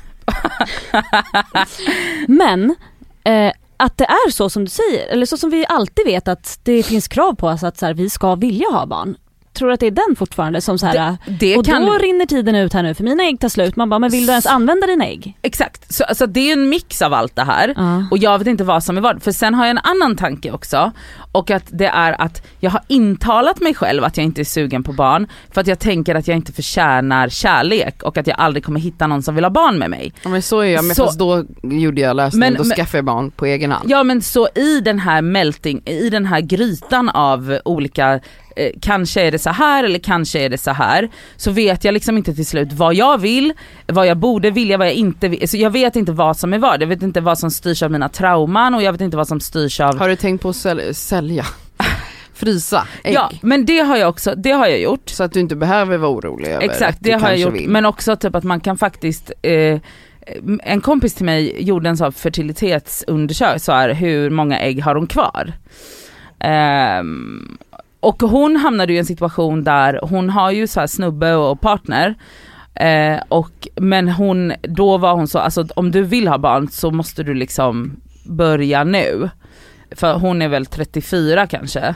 Speaker 3: Ja. Men att det är så som du säger, eller så som vi alltid vet att det finns krav på oss att så här, vi ska vilja ha barn. Tror du att det är den fortfarande som så här,
Speaker 2: det
Speaker 3: och
Speaker 2: kan...
Speaker 3: då rinner tiden ut här nu för mina ägg tar slut. Man bara, men vill du ens använda dina ägg?
Speaker 2: Exakt, så alltså, det är en mix av allt det här och jag vet inte vad som är vad. För sen har jag en annan tanke också, och att det är att jag har intalat mig själv att jag inte är sugen på barn för att jag tänker att jag inte förtjänar kärlek och att jag aldrig kommer hitta någon som vill ha barn med mig.
Speaker 1: Ja men så är jag, men fast då gjorde jag lösningen, då skaffade jag barn på egen hand.
Speaker 2: Ja men så i den här grytan av olika kanske är det så här eller kanske är det så här, så vet jag liksom inte till slut vad jag vill, vad jag borde vilja, vad jag inte vill. Så jag vet inte vad som är vad. Jag vet inte vad som styrs av mina trauman och jag vet inte vad som styrs av...
Speaker 1: Har du tänkt på att sälja? Frysa ägg?
Speaker 2: Ja, men det har jag gjort.
Speaker 1: Så att du inte behöver vara orolig över.
Speaker 2: Exakt, det har jag gjort. Vill. Men också typ att man kan faktiskt... en kompis till mig gjorde en sån fertilitetsundersökning, så här, hur många ägg har hon kvar? Och hon hamnade i en situation där hon har ju så här snubbe och partner, men då var hon så, alltså om du vill ha barn så måste du liksom börja nu, för hon är väl 34 kanske.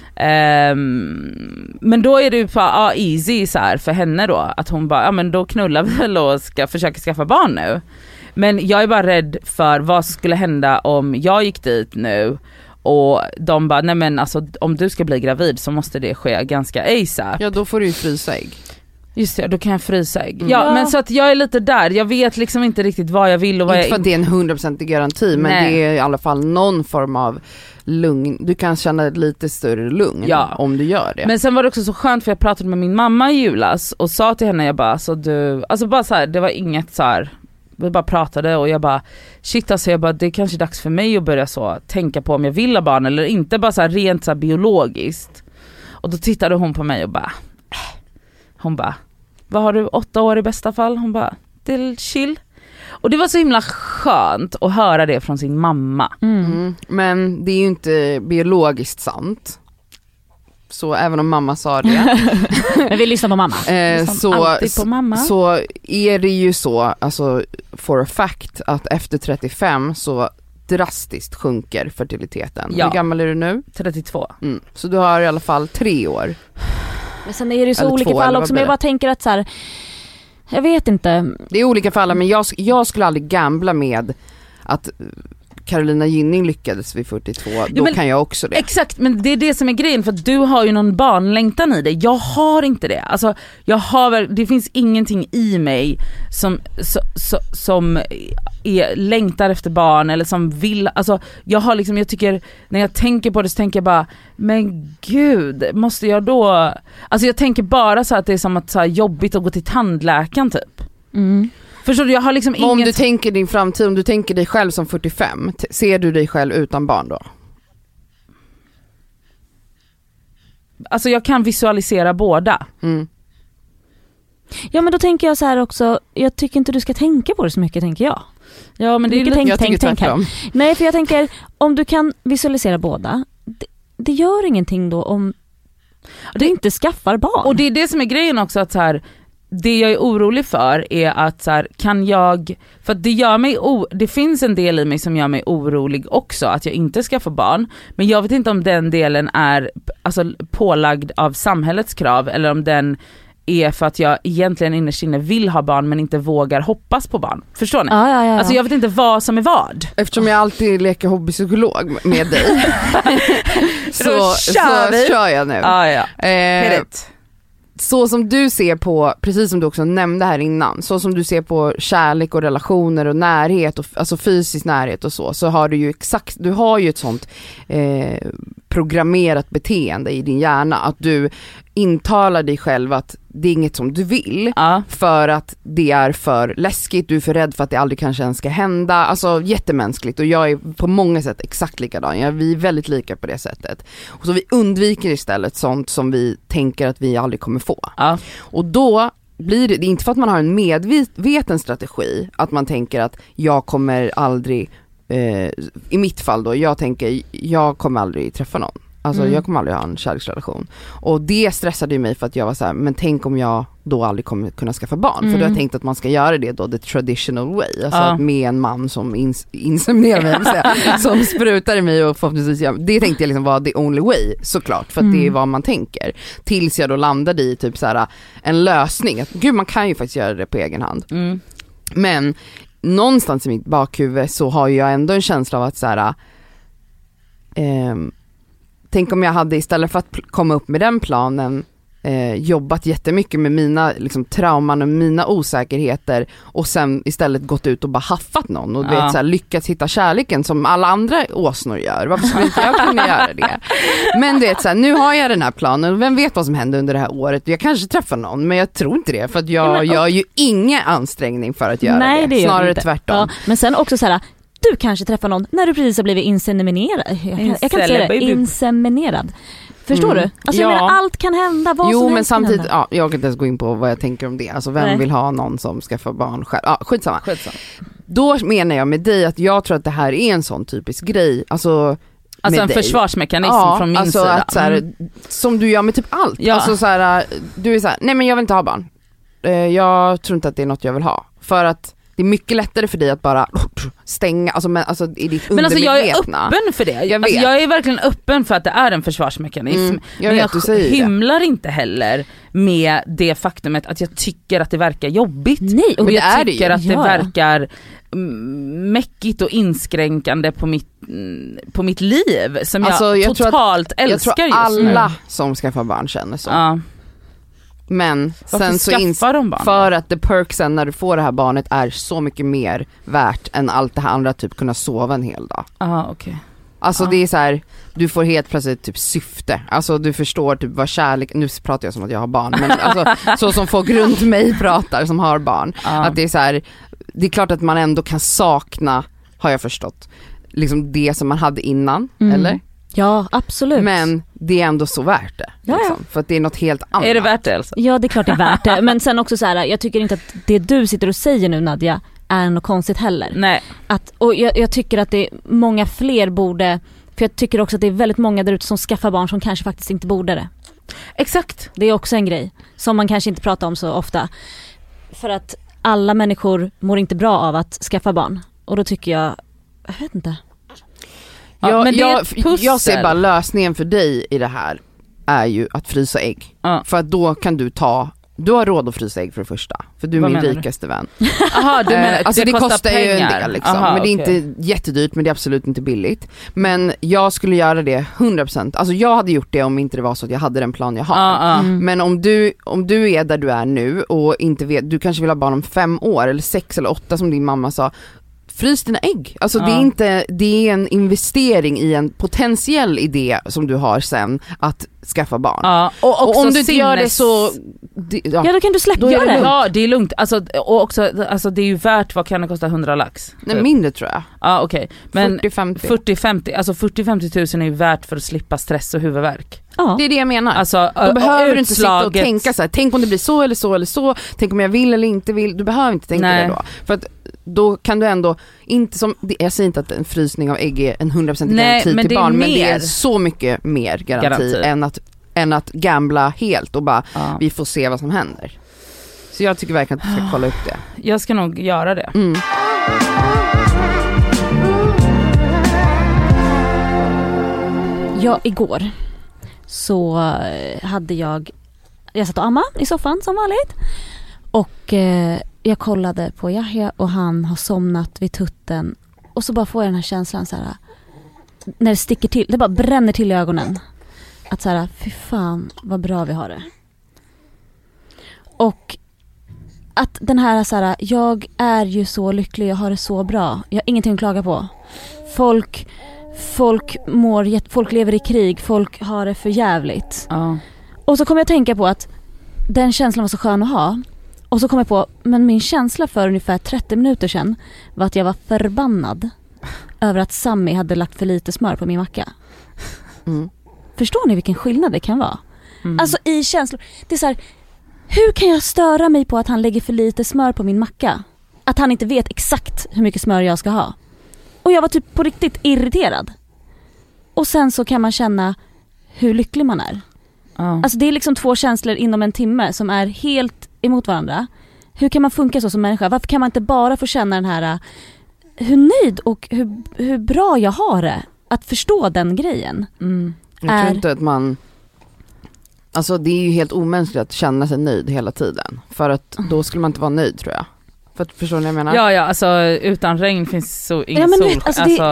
Speaker 2: Men då är det ju bara easy så här för henne då, att hon bara, ja men då knullar vi väl och ska försöka skaffa barn nu. Men jag är bara rädd för vad skulle hända om jag gick dit nu och de bara, nej men alltså om du ska bli gravid så måste det ske ganska ASAP.
Speaker 1: Ja, då får du ju frysa ägg.
Speaker 2: Just det, då kan jag frysa ägg. Ja, men så att jag är lite där. Jag vet liksom inte riktigt vad jag vill och vad
Speaker 1: inte för att det är en 100% garanti, men
Speaker 2: Nej.
Speaker 1: det är i alla fall någon form av lugn. Du kan känna ett lite större lugn om du gör det.
Speaker 2: Men sen var det också så skönt för jag pratade med min mamma i julas och sa till henne, jag bara, alltså bara så här, det var inget så här, vi bara pratade och jag bara, shit alltså, jag bara, det är kanske dags för mig att börja så tänka på om jag vill ha barn eller inte, bara så här rent så här biologiskt. Och då tittade hon på mig och bara, hon bara, vad har du, 8 år i bästa fall? Hon bara, det är chill. Och det var så himla skönt att höra det från sin mamma.
Speaker 1: Men det är ju inte biologiskt sant. Så även om mamma sa det.
Speaker 3: Men vi lyssnar på mamma.
Speaker 2: Alltid på mamma.
Speaker 1: Så är det ju så, alltså for a fact, att efter 35 så drastiskt sjunker fertiliteten.
Speaker 2: Ja.
Speaker 1: Hur gammal är du nu?
Speaker 2: 32.
Speaker 1: Så du har i alla fall 3 år.
Speaker 3: Men sen är det ju så
Speaker 1: Eller
Speaker 3: olika
Speaker 1: 2,
Speaker 3: fall
Speaker 1: eller vad
Speaker 3: också,
Speaker 1: blir
Speaker 3: men jag bara tänker att så här, jag vet inte.
Speaker 1: Det är olika fall, men jag skulle aldrig gambla med att Carolina Gynning lyckades vid 42, då kan jag också det.
Speaker 2: Exakt, men det är det som är grejen, för att du har ju någon barnlängtan i dig. Jag har inte det. Alltså, det finns ingenting i mig som längtar efter barn eller som vill, alltså jag har liksom, jag tycker, när jag tänker på det så tänker jag bara, men gud, måste jag då, alltså jag tänker bara så att det är som att så här, jobbigt att gå till tandläkaren typ. Förstår du, jag har liksom
Speaker 1: Om du tänker din framtid, om du tänker dig själv som 45, ser du dig själv utan barn då?
Speaker 2: alltså jag kan visualisera båda.
Speaker 3: Ja, men då tänker jag så här också, jag tycker inte du ska tänka på det så mycket, tänker jag.
Speaker 2: Ja, men det är
Speaker 3: mycket
Speaker 2: lite,
Speaker 3: tänk här. Nej, för jag tänker, om du kan visualisera båda, det gör ingenting då om du inte skaffar barn.
Speaker 2: Och det är det som är grejen också, att så här, det jag är orolig för är att så här, kan jag, för att det gör mig det finns en del i mig som gör mig orolig också, att jag inte ska få barn, men jag vet inte om den delen är alltså pålagd av samhällets krav, eller om den är för att jag egentligen innerst inne vill ha barn men inte vågar hoppas på barn. Förstår ni?
Speaker 3: Ja.
Speaker 2: Alltså jag vet inte vad som är vad.
Speaker 1: Eftersom jag alltid leker hobbypsykolog med dig så kör jag nu. Så som du ser på, precis som du också nämnde här innan, så som du ser på kärlek och relationer och närhet, och, alltså fysisk närhet och så har du ju du har ju ett sånt programmerat beteende i din hjärna, att du intalar dig själv att det är inget som du vill, för att det är för läskigt, du är för rädd för att det aldrig kanske ens ska hända, alltså jättemänskligt, och jag är på många sätt exakt likadan, vi är väldigt lika på det sättet, och så vi undviker istället sånt som vi tänker att vi aldrig kommer få. Och då blir det inte för att man har en medveten strategi, att man tänker att jag kommer aldrig, i mitt fall då, jag tänker jag kommer aldrig träffa någon. Alltså jag kommer aldrig ha en kärleksrelation. Och det stressade ju mig, för att jag var så här, men tänk om jag då aldrig kommer kunna skaffa barn. För då har jag tänkt att man ska göra det då the traditional way. Alltså med en man som inseminerar mig, som sprutar i mig, och förhoppningsvis, det tänkte jag liksom var the only way, såklart. För att det är vad man tänker. Tills jag då landade i typ så här, en lösning. Att gud, man kan ju faktiskt göra det på egen hand. Men någonstans i mitt bakhuvud så har jag ändå en känsla av att så här, tänk om jag hade, istället för att komma upp med den planen, jobbat jättemycket med mina liksom, trauman och mina osäkerheter, och sen istället gått ut och bara haffat någon och vet, så här, lyckats hitta kärleken som alla andra åsnor gör. Varför skulle inte jag kunna göra det? Men du vet, så här, nu har jag den här planen, och vem vet vad som händer under det här året? Jag kanske träffar någon, men jag tror inte det, för att jag gör ju ingen ansträngning för att göra det. Snarare tvärtom.
Speaker 3: Ja, men sen också så här, du kanske träffar någon när du precis har blivit inseminerad. Jag kan säga det, inseminerad. Förstår du? Alltså jag menar, allt kan hända, vad som helst. Men
Speaker 1: samtidigt, jag kan inte ens gå in på vad jag tänker om det. Alltså vem vill ha någon som ska få barn själv? Skitsamma. Då menar jag med dig att jag tror att det här är en sån typisk grej. Alltså en dig.
Speaker 2: Försvarsmekanism från min sida.
Speaker 1: Att, så här, som du gör med typ allt. Alltså så här, du är så här, nej men jag vill inte ha barn. Jag tror inte att det är något jag vill ha. För att det är mycket lättare för dig att bara stänga, alltså i ditt undermedvetna.
Speaker 2: Men alltså jag är öppen för det. Jag är verkligen öppen för att det är en försvarsmekanism. Men jag hymlar inte heller med det faktumet att jag tycker att det verkar jobbigt.
Speaker 3: Nej,
Speaker 2: och jag tycker att det verkar mäckigt och inskränkande på mitt liv som jag totalt älskar just nu.
Speaker 1: Jag tror alla som skaffar barn känner så. Men sen så för att the perk sen när du får det här barnet är så mycket mer värt än allt det här andra, typ kunna sova en hel dag.
Speaker 2: Okay.
Speaker 1: Alltså det är så här, du får helt plötsligt typ syfte. Alltså du förstår typ vad kärlek, nu pratar jag som att jag har barn, men alltså så som folk runt mig pratar som har barn. Att det är så här, det är klart att man ändå kan sakna, har jag förstått, liksom det som man hade innan, eller?
Speaker 3: Ja, absolut.
Speaker 1: Men det är ändå så värt det. Liksom, för att det är något helt annat.
Speaker 2: Är det värt det alltså?
Speaker 3: Ja, det är klart det är värt det. Men sen också så här, jag tycker inte att det du sitter och säger nu, Nadja, är något konstigt heller.
Speaker 2: Nej.
Speaker 3: Och jag tycker att det är många fler borde, för jag tycker också att det är väldigt många där ute som skaffar barn som kanske faktiskt inte borde det.
Speaker 2: Exakt.
Speaker 3: Det är också en grej som man kanske inte pratar om så ofta. För att alla människor mår inte bra av att skaffa barn. Och då tycker jag vet inte.
Speaker 2: Men
Speaker 1: jag ser bara lösningen för dig i det här är ju att frysa ägg. För att då kan du har råd att frysa ägg för det första. För du är min rikaste vän.
Speaker 2: Aha, du menar,
Speaker 1: alltså det kostar
Speaker 2: pengar.
Speaker 1: ju en del liksom.
Speaker 2: Aha,
Speaker 1: men det är inte jättedyrt, men det är absolut inte billigt. Men jag skulle göra det 100%. Alltså jag hade gjort det om inte det var så att jag hade den plan jag har. Men om du är där du är nu och inte vet, du kanske vill ha barn om 5 år eller 6 eller 8 som din mamma sa. frys dina ägg. Alltså det är en investering i en potentiell idé som du har sen att skaffa barn.
Speaker 2: Ja,
Speaker 1: och om du inte gör det så...
Speaker 3: Ja, då kan du släppa
Speaker 1: Då är det
Speaker 3: det.
Speaker 2: Ja, det är lugnt. Alltså, och också, alltså, det är ju värt, vad kan det kosta, 100 lax?
Speaker 1: Nej, mindre tror jag.
Speaker 2: Ja, okej. Men
Speaker 1: 40-50.
Speaker 2: alltså 40-50 000 är ju värt för att slippa stress och huvudvärk.
Speaker 3: Ja.
Speaker 1: Det är det jag menar.
Speaker 2: Alltså,
Speaker 1: då behöver du inte sitta och
Speaker 2: utslaget-
Speaker 1: tänka så här, tänk om det blir så eller så eller så, tänk om jag vill eller inte vill. Du behöver inte tänka
Speaker 2: Nej.
Speaker 1: det då. För att då kan du ändå, inte som, jag säger inte att en frysning av ägg är en 100% garanti
Speaker 2: men
Speaker 1: till
Speaker 2: det är
Speaker 1: barn, men det
Speaker 2: mer
Speaker 1: är så mycket mer garanti. Än att gambla helt och bara, vi får se vad som händer. Så jag tycker verkligen att du ska kolla upp det.
Speaker 2: Jag ska nog göra det.
Speaker 1: Mm.
Speaker 3: Ja, igår så hade jag satt och amma i soffan som vanligt. Och jag kollade på Yahya och han har somnat vid tutten. Och så bara får jag den här känslan så här, när det sticker till, det bara bränner till i ögonen. Att så här, fy fan vad bra vi har det. Och att den här så här, jag är ju så lycklig, jag har det så bra. Jag har ingenting att klaga på. Folk lever i krig, folk har det för jävligt.
Speaker 2: Ja.
Speaker 3: Och så kom jag att tänka på att den känslan var så skön att ha. Och så kom jag på, men min känsla för ungefär 30 minuter sedan var att jag var förbannad över att Sammy hade lagt för lite smör på min macka.
Speaker 1: Mm.
Speaker 3: Förstår ni vilken skillnad det kan vara?
Speaker 2: Mm.
Speaker 3: Alltså i känslor, det är så här, hur kan jag störa mig på att han lägger för lite smör på min macka? Att han inte vet exakt hur mycket smör jag ska ha. Och jag var typ på riktigt irriterad. Och sen så kan man känna hur lycklig man är. Alltså det är liksom två känslor inom en timme som är helt emot varandra. Hur kan man funka så som människa? Varför kan man inte bara få känna den här, hur nöjd och hur bra jag har det? Att förstå den grejen.
Speaker 1: Jag tror inte att man... Alltså det är ju helt omänskligt att känna sig nöjd hela tiden. För att då skulle man inte vara nöjd, tror jag. För att, förstår ni vad jag menar?
Speaker 2: Ja, alltså utan regn finns så ingen
Speaker 3: Ja, men
Speaker 2: sol.
Speaker 3: vet,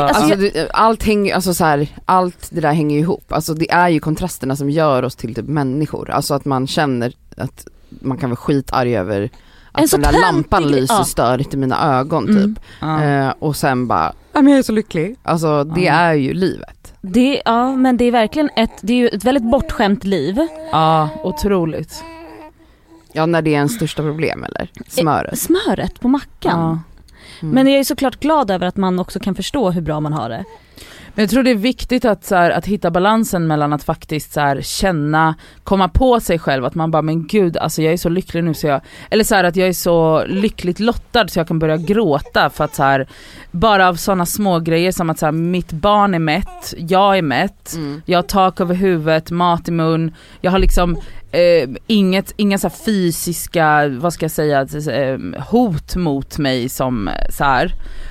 Speaker 1: Allt det där hänger ju ihop. Alltså det är ju kontrasterna som gör oss till typ människor. Alltså att man känner att man kan vara skitarg över att den där lampan lyser störigt i mina ögon typ. Och sen bara, men jag är så lycklig. Alltså det är ju livet.
Speaker 3: Men det är verkligen det är ju ett väldigt bortskämt liv.
Speaker 2: Ja, otroligt.
Speaker 1: Ja, när det är en största problem, eller?
Speaker 3: Smöret på mackan.
Speaker 2: Ja.
Speaker 3: Men jag är såklart glad över att man också kan förstå hur bra man har det.
Speaker 2: Men jag tror det är viktigt att hitta balansen mellan att faktiskt så här, känna, komma på sig själv att man bara, men gud, alltså jag är så lycklig nu så eller så här, att jag är så lyckligt lottad så jag kan börja gråta för att så här, bara av sådana små grejer som att så här, mitt barn är mätt, jag är mätt, jag har tak över huvudet, mat i mun, jag har liksom inga så här fysiska, vad ska jag säga, hot mot mig som så här,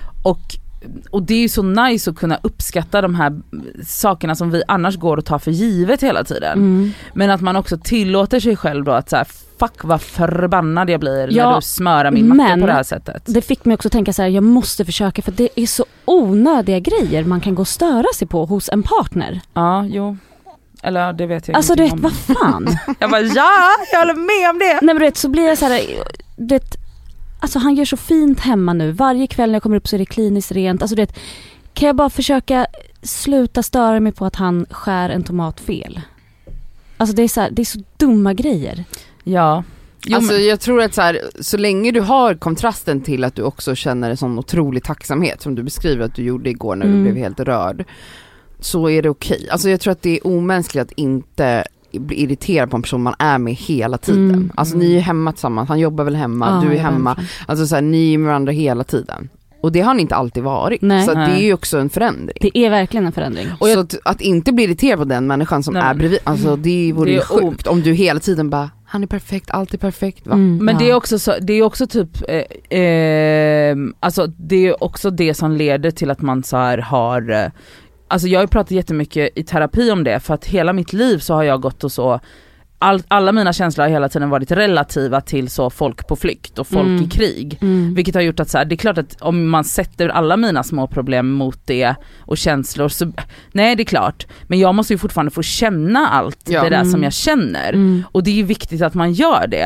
Speaker 2: och det är ju så nice att kunna uppskatta de här sakerna som vi annars går och tar för givet hela tiden. Men att man också tillåter sig själv då att så här, fuck vad förbannad jag blir när du smörar min macka på det här sättet. Det
Speaker 3: fick mig också tänka så här, jag måste försöka, för det är så onödiga grejer man kan gå och störa sig på hos en partner.
Speaker 2: Ja, jo. Eller det vet jag
Speaker 3: alltså
Speaker 2: inte.
Speaker 3: Du vet, vad fan?
Speaker 2: Jag bara, jag håller med om det.
Speaker 3: Nej men du vet, så blir jag så här, du vet, alltså han gör så fint hemma nu. Varje kväll när jag kommer upp så är det kliniskt rent. Alltså du vet, kan jag bara försöka sluta störa mig på att han skär en tomat fel? Alltså det är så dumma grejer.
Speaker 2: Ja.
Speaker 1: Alltså jag tror att så länge du har kontrasten till att du också känner en sån otrolig tacksamhet som du beskriver att du gjorde igår när du blev helt rörd, så är det okej. Alltså jag tror att det är omänskligt att inte bli irriterad på en person man är med hela tiden. Alltså ni är ju hemma tillsammans, han jobbar väl hemma, du är hemma. Alltså så här, ni är med varandra hela tiden. Och det har ni inte alltid varit.
Speaker 3: Nej.
Speaker 1: Så det är ju också en förändring.
Speaker 3: Det är verkligen en förändring.
Speaker 1: Och så att inte bli irriterad på den människan som är bredvid, alltså det vore ju sjukt om du hela tiden bara, han är perfekt, allt är perfekt, va?
Speaker 2: Men det är också så, det är också typ alltså det är också det som leder till att man så här har, alltså jag har ju pratat jättemycket i terapi om det, för att hela mitt liv så har jag gått och så alla mina känslor har hela tiden varit relativa till så folk på flykt och folk i krig. Vilket har gjort att så här, det är klart att om man sätter alla mina små problem mot det och känslor så, nej det är klart. Men jag måste ju fortfarande få känna allt det där som jag känner. Och det är ju viktigt att man gör det.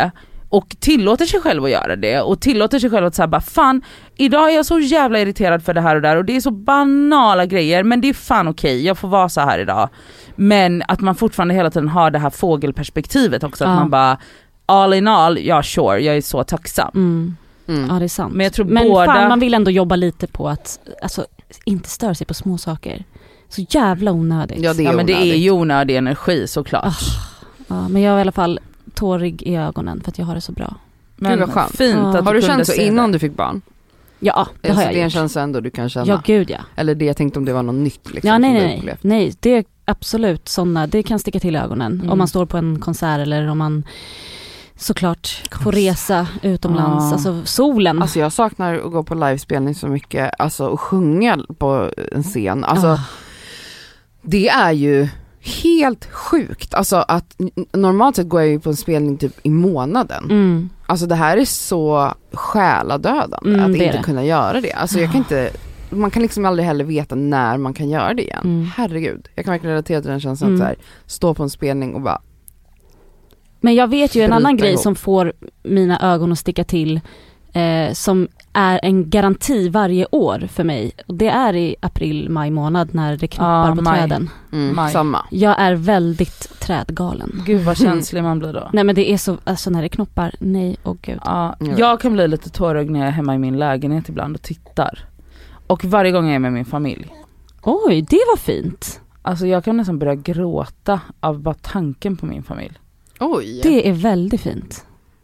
Speaker 2: och tillåter sig själv att göra det och tillåter sig själv att säga bara fan, idag är jag så jävla irriterad för det här och där och det är så banala grejer men det är fan okej, jag får vara så här idag. Men att man fortfarande hela tiden har det här fågelperspektivet också, att man bara all in all, ja sure, jag är så tacksam.
Speaker 3: Ja, det är sant.
Speaker 2: Men jag tror båda...
Speaker 3: fan, man vill ändå jobba lite på att alltså, inte störa sig på små saker. Så jävla onödigt.
Speaker 1: Ja, det är
Speaker 2: men det
Speaker 1: onödigt.
Speaker 2: är ju onödig energi såklart.
Speaker 3: Ja, men jag är i alla fall tårig i ögonen för att jag har det så bra.
Speaker 2: Men
Speaker 1: Gud, vad skönt.
Speaker 2: fint att
Speaker 1: har du
Speaker 2: kunde
Speaker 1: känt så
Speaker 2: se
Speaker 1: innan
Speaker 2: det.
Speaker 1: du fick barn?
Speaker 3: Ja, det har jag
Speaker 1: Det är en
Speaker 3: gjort.
Speaker 1: känsla ändå du kan känna.
Speaker 3: Ja, gud ja.
Speaker 1: Eller det jag tänkte om det var något nytt liksom,
Speaker 3: Ja,
Speaker 1: som du
Speaker 3: nej.
Speaker 1: upplevt.
Speaker 3: Nej, det är absolut sådana, det kan sticka till i ögonen. Om man står på en konsert eller om man såklart får resa utomlands. Alltså solen.
Speaker 1: Alltså jag saknar att gå på livespelning så mycket, alltså och sjunga på en scen. Alltså det är ju helt sjukt. Alltså att normalt sett går jag ju på en spelning typ i månaden. Alltså det här är så själadödande att inte kunna göra det. Alltså jag kan inte, man kan liksom aldrig heller veta när man kan göra det igen. Herregud, jag kan verkligen relatera till den känslan att så här, stå på en spelning och bara.
Speaker 3: Men jag vet ju en annan grej
Speaker 1: ihop.
Speaker 3: som får mina ögon att sticka till som är en garanti varje år för mig. Och det är i april-maj månad när det knoppar på träden.
Speaker 1: Samma.
Speaker 3: Jag är väldigt trädgalen.
Speaker 2: Gud vad känslig man blir då.
Speaker 3: Nej men det är så, alltså när det knoppar, nej och gud.
Speaker 2: Ja, jag kan bli lite tårögd när jag är hemma i min lägenhet ibland och tittar. Och varje gång jag är med min familj.
Speaker 3: Oj, det var fint.
Speaker 2: Alltså jag kan nästan börja gråta av bara tanken på min familj.
Speaker 1: Oj.
Speaker 3: Det är väldigt fint.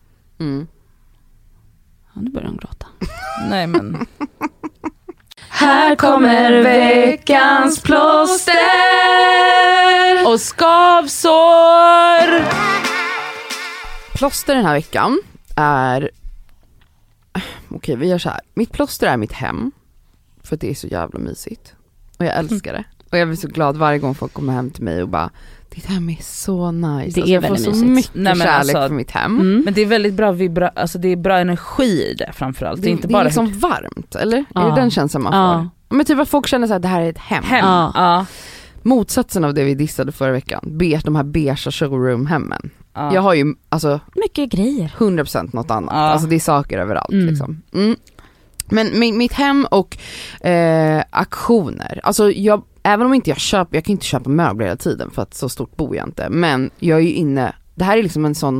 Speaker 3: Ja, nu börjar de gråta.
Speaker 2: Nej men...
Speaker 3: Här kommer veckans plåster
Speaker 2: och skavsår!
Speaker 1: Plåster den här veckan är... Okej, vi gör så här. Mitt plåster är mitt hem. För att det är så jävla mysigt. Och jag älskar det. Och jag blir så glad varje gång folk kommer hem till mig och bara, ditt hem är så nice.
Speaker 3: Det är
Speaker 1: jag får
Speaker 3: väldigt
Speaker 1: så
Speaker 3: mysigt.
Speaker 1: mycket
Speaker 2: Nej, men
Speaker 1: kärlek
Speaker 2: alltså,
Speaker 1: för mitt hem.
Speaker 2: Men det är väldigt bra alltså det är bra energi i det framförallt. Det är inte
Speaker 1: det
Speaker 2: bara
Speaker 1: är liksom varmt, eller?
Speaker 3: Ja.
Speaker 1: Är det den känslan man får? Men typ att folk känner så här, det här är ett hem.
Speaker 2: Ja.
Speaker 1: Motsatsen av det vi dissade förra veckan. De här beige showroom-hemmen.
Speaker 2: Ja.
Speaker 1: Jag har ju alltså
Speaker 3: mycket grejer.
Speaker 1: 100% något annat.
Speaker 2: Ja.
Speaker 1: Alltså det är saker överallt liksom. Men mitt hem och aktioner. Alltså även om inte jag kan inte köpa möbler hela tiden för att så stort bor jag inte. Men jag är ju inne, det här är liksom en sån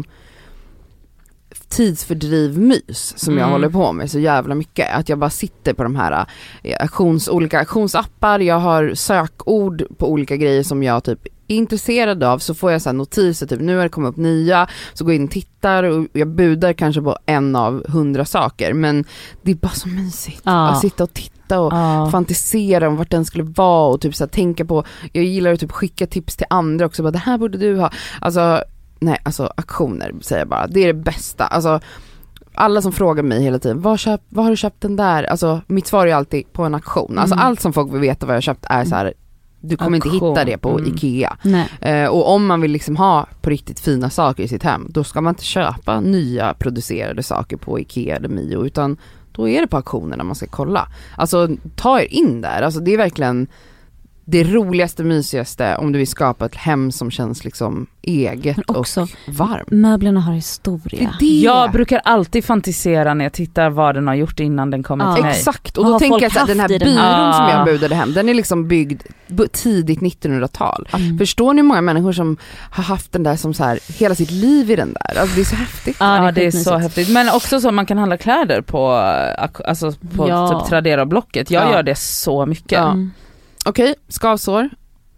Speaker 1: tidsfördrivmys som jag håller på med så jävla mycket. Att jag bara sitter på de här olika aktionsappar. Jag har sökord på olika grejer som jag typ är intresserad av. Så får jag så här notiser, typ nu har det kommit upp nya. Så går jag in och tittar och jag budar kanske på 1 av 100 saker. Men det är bara så mysigt att sitta och titta och fantisera om vart den skulle vara och typ så här tänka på. Jag gillar att typ skicka tips till andra också. Bara, det här borde du ha. Alltså aktioner säger jag bara. Det är det bästa. Alltså alla som frågar mig hela tiden, vad har du köpt den där? Alltså mitt svar är alltid på en auktion. Alltså allt som folk vill veta vad jag har köpt är så här, du kommer inte hitta det på Ikea. Och om man vill liksom ha på riktigt fina saker i sitt hem, då ska man inte köpa nya producerade saker på Ikea eller Mio, utan då är det på auktionerna man ska kolla. Alltså ta er in där. Alltså det är verkligen det roligaste, mysigaste om du vill skapa ett hem som känns liksom eget och varmt.
Speaker 3: Möblerna har historia.
Speaker 2: Jag brukar alltid fantisera när jag tittar vad den har gjort innan den kommer till mig.
Speaker 1: Exakt, och då tänker jag att den här byrån som jag budade hem, den är liksom byggd tidigt 1900-tal. Förstår ni hur många människor som har haft den där som så här hela sitt liv i den där? Alltså det är så häftigt.
Speaker 2: Ja, det är så häftigt. Men också så man kan handla kläder på typ Tradera och Blocket. Jag gör det så mycket.
Speaker 1: Okej, skavsår.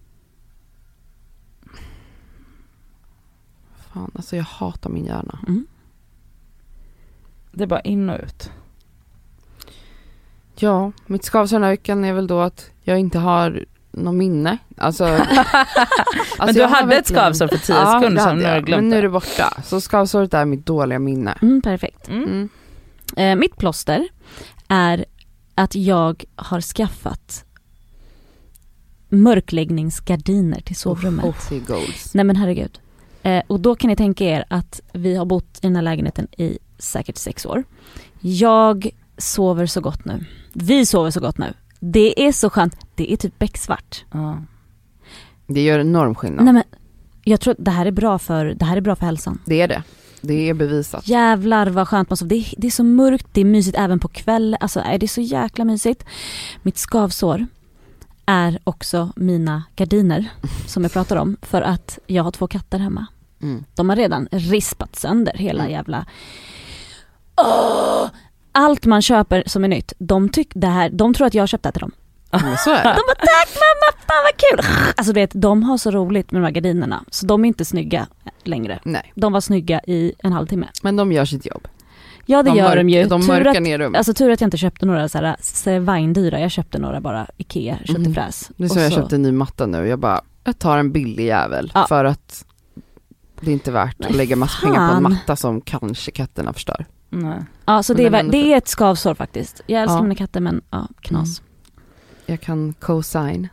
Speaker 1: Fan, alltså jag hatar min hjärna.
Speaker 2: Det är bara in och ut.
Speaker 1: Ja, mitt skavsår den här veckan är väl då att jag inte har någon minne. Alltså
Speaker 2: men du hade ett skavsår för 10 sekunder som nu har glömt.
Speaker 1: Men nu är det borta. Så skavsåret är mitt dåliga minne.
Speaker 3: Perfekt. Mitt plåster är att jag har skaffat mörkläggningsgardiner till sovrummet. Nej men herregud. Och då kan ni tänka er att vi har bott i den här lägenheten i säkert 6 år. Jag sover så gott nu. Vi sover så gott nu. Det är så skönt. Det är typ becksvart.
Speaker 1: Det gör enorm skillnad.
Speaker 3: Nej men jag tror att det här är bra för hälsan.
Speaker 1: Det är det. Det är bevisat.
Speaker 3: Jävlar vad skönt man sov. Det är så mörkt, det är mysigt även på kväll. Alltså är det så jäkla mysigt. Mitt skavsår är också mina gardiner som jag pratar om. För att jag har 2 katter hemma. De har redan rispat sönder hela jävla... Allt man köper som är nytt, de tror att jag har köpt det till dem.
Speaker 1: Så är det.
Speaker 3: De bara, tack mamma, fan vad kul. Alltså du vet, de har så roligt med de här gardinerna. Så de är inte snygga längre.
Speaker 1: Nej.
Speaker 3: De var snygga i en halvtimme.
Speaker 1: Men de gör sitt jobb.
Speaker 3: Ja, det gör de ju.
Speaker 1: De mörkar ner rum.
Speaker 3: Alltså tur att jag inte köpte några så här vaindyra. Jag köpte några bara Ikea, köttefräs.
Speaker 1: Det är så jag köpte en ny matta nu. Jag tar en billig jävel.
Speaker 3: Ja.
Speaker 1: För att det är inte värt att lägga massa pengar på en matta som kanske katterna förstör.
Speaker 2: Nej.
Speaker 3: Ja, så det är ett skavsår faktiskt. Jag älskar mina katter, men knas.
Speaker 1: Jag kan co-sign.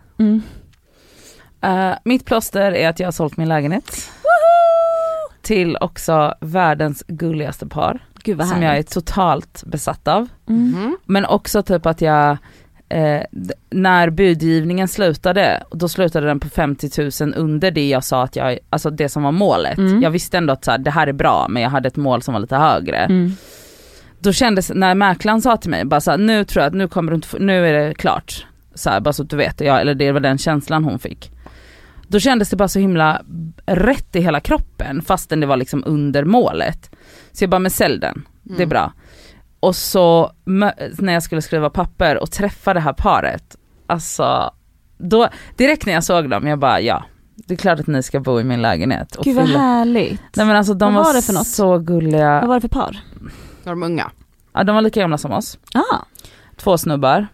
Speaker 2: Mitt plåster är att jag har sålt min lägenhet.
Speaker 3: Woho!
Speaker 2: Till också världens gulligaste par.
Speaker 3: Gud vad
Speaker 2: som jag är totalt besatt av. Men också typ att jag när budgivningen slutade, då slutade den på 50 000 under det jag sa att alltså det som var målet. Jag visste ändå att så här, det här är bra, men jag hade ett mål som var lite högre. Då kändes, när mäklaren sa till mig bara så här, nu tror jag att nu är det klart. Så här, bara så att du vet, eller det var den känslan hon fick. Då kändes det bara så himla rätt i hela kroppen, fastän det var liksom under målet. Så jag bara, men sälj den, det är bra. Och så när jag skulle skriva papper och träffa det här paret, alltså då, direkt när jag såg dem, jag bara, ja, det är klart att ni ska bo i min lägenhet.
Speaker 3: Gud vad härligt.
Speaker 2: Nej, men alltså de
Speaker 3: vad var det för något?
Speaker 2: Så gulliga.
Speaker 3: Vad var det för par?
Speaker 1: Var de unga?
Speaker 2: Ja, de var lika gamla som oss. 2 snubbar.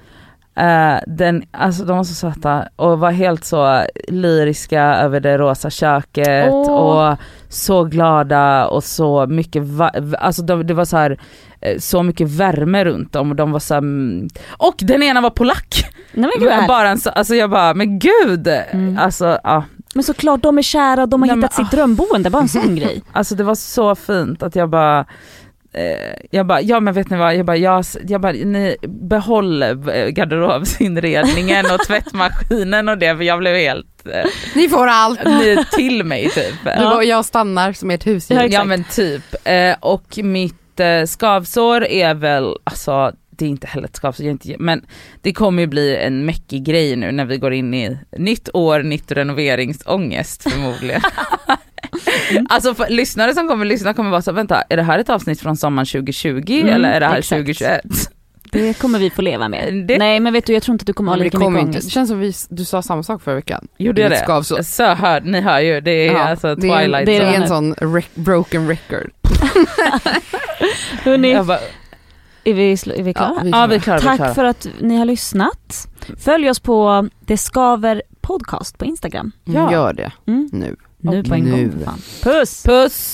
Speaker 2: Alltså de var så söta och var helt så lyriska över det rosa köket och så glada och så mycket alltså det var så här så mycket värme runt dem och de var så här, och den ena var polack.
Speaker 3: Nej, men
Speaker 2: bara alltså jag bara, men gud, alltså ja.
Speaker 3: Men såklart de är kära och de har hittat sitt drömboende, bara en sån grej.
Speaker 2: Alltså det var så fint att jag bara, ja men vet ni vad, jag bara ni behåller garderobsinredningen och tvättmaskinen och det, för jag blev helt
Speaker 1: ni får allt
Speaker 2: ni till mig typ.
Speaker 1: Jag stannar som ert husdjur.
Speaker 2: Ja men typ, och mitt skavsår är väl, alltså det är inte heller ett skavsår, men det kommer ju bli en mäckig grej nu när vi går in i nytt år, nytt renoveringsångest förmodligen. Alltså för lyssnare som kommer lyssna kommer vara så, vänta, är det här ett avsnitt från sommaren 2020 eller är det här exakt 2021? Det
Speaker 3: kommer vi få leva med. Nej, men vet du, jag tror inte att du kommer ha lika mycket ångest.
Speaker 1: Det känns som du sa samma sak förra veckan.
Speaker 2: Gjorde jag det? Så ni hör ju, det är alltså Twilight.
Speaker 1: Det är en sån broken record.
Speaker 3: Hörrni, är vi klara?
Speaker 2: Ja, vi är klara.
Speaker 3: Tack för att ni har lyssnat. Följ oss på Det Skaver podcast på Instagram.
Speaker 1: Ja. Gör det.
Speaker 3: Nu på en gång. Fan.
Speaker 2: Puss!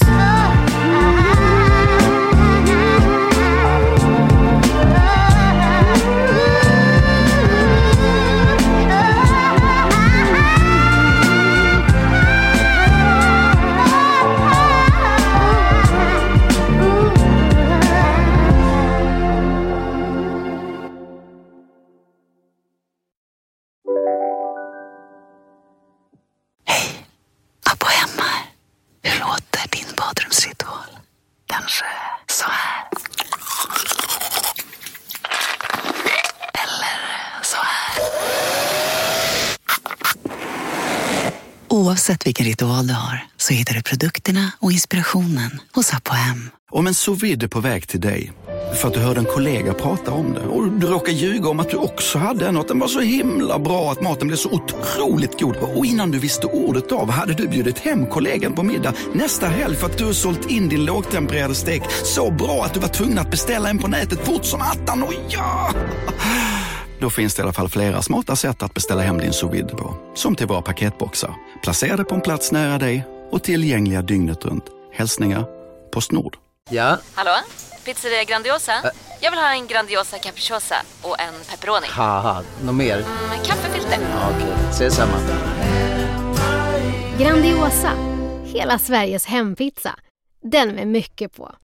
Speaker 5: Kanske så här. Eller så här. Oavsett vilken ritual du har så hittar du produkterna och inspirationen hos Apohem.
Speaker 6: Om en sous vide är på väg till dig för att du hörde en kollega prata om det och du råkar ljuga om att du också hade en och den var så himla bra att maten blev så otroligt god. Och innan du visste ordet av hade du bjudit hem kollegan på middag nästa helg för att du har sålt in din lågtempererade stek så bra att du var tvungen att beställa en på nätet fort som attan. Och ja! Då finns det i alla fall flera smarta sätt att beställa hem din sous vide på. Som till våra paketboxar. Placerade på en plats nära dig och tillgängliga dygnet runt. Hälsningar Postnord.
Speaker 7: Ja?
Speaker 8: Hallå? Pizzeria Grandiosa? Jag vill ha en Grandiosa capriciosa och en pepperoni.
Speaker 7: Haha, något mer?
Speaker 8: Kaffefilter.
Speaker 7: Ja, okej, ses samma.
Speaker 9: Grandiosa, hela Sveriges hempizza. Den med mycket på.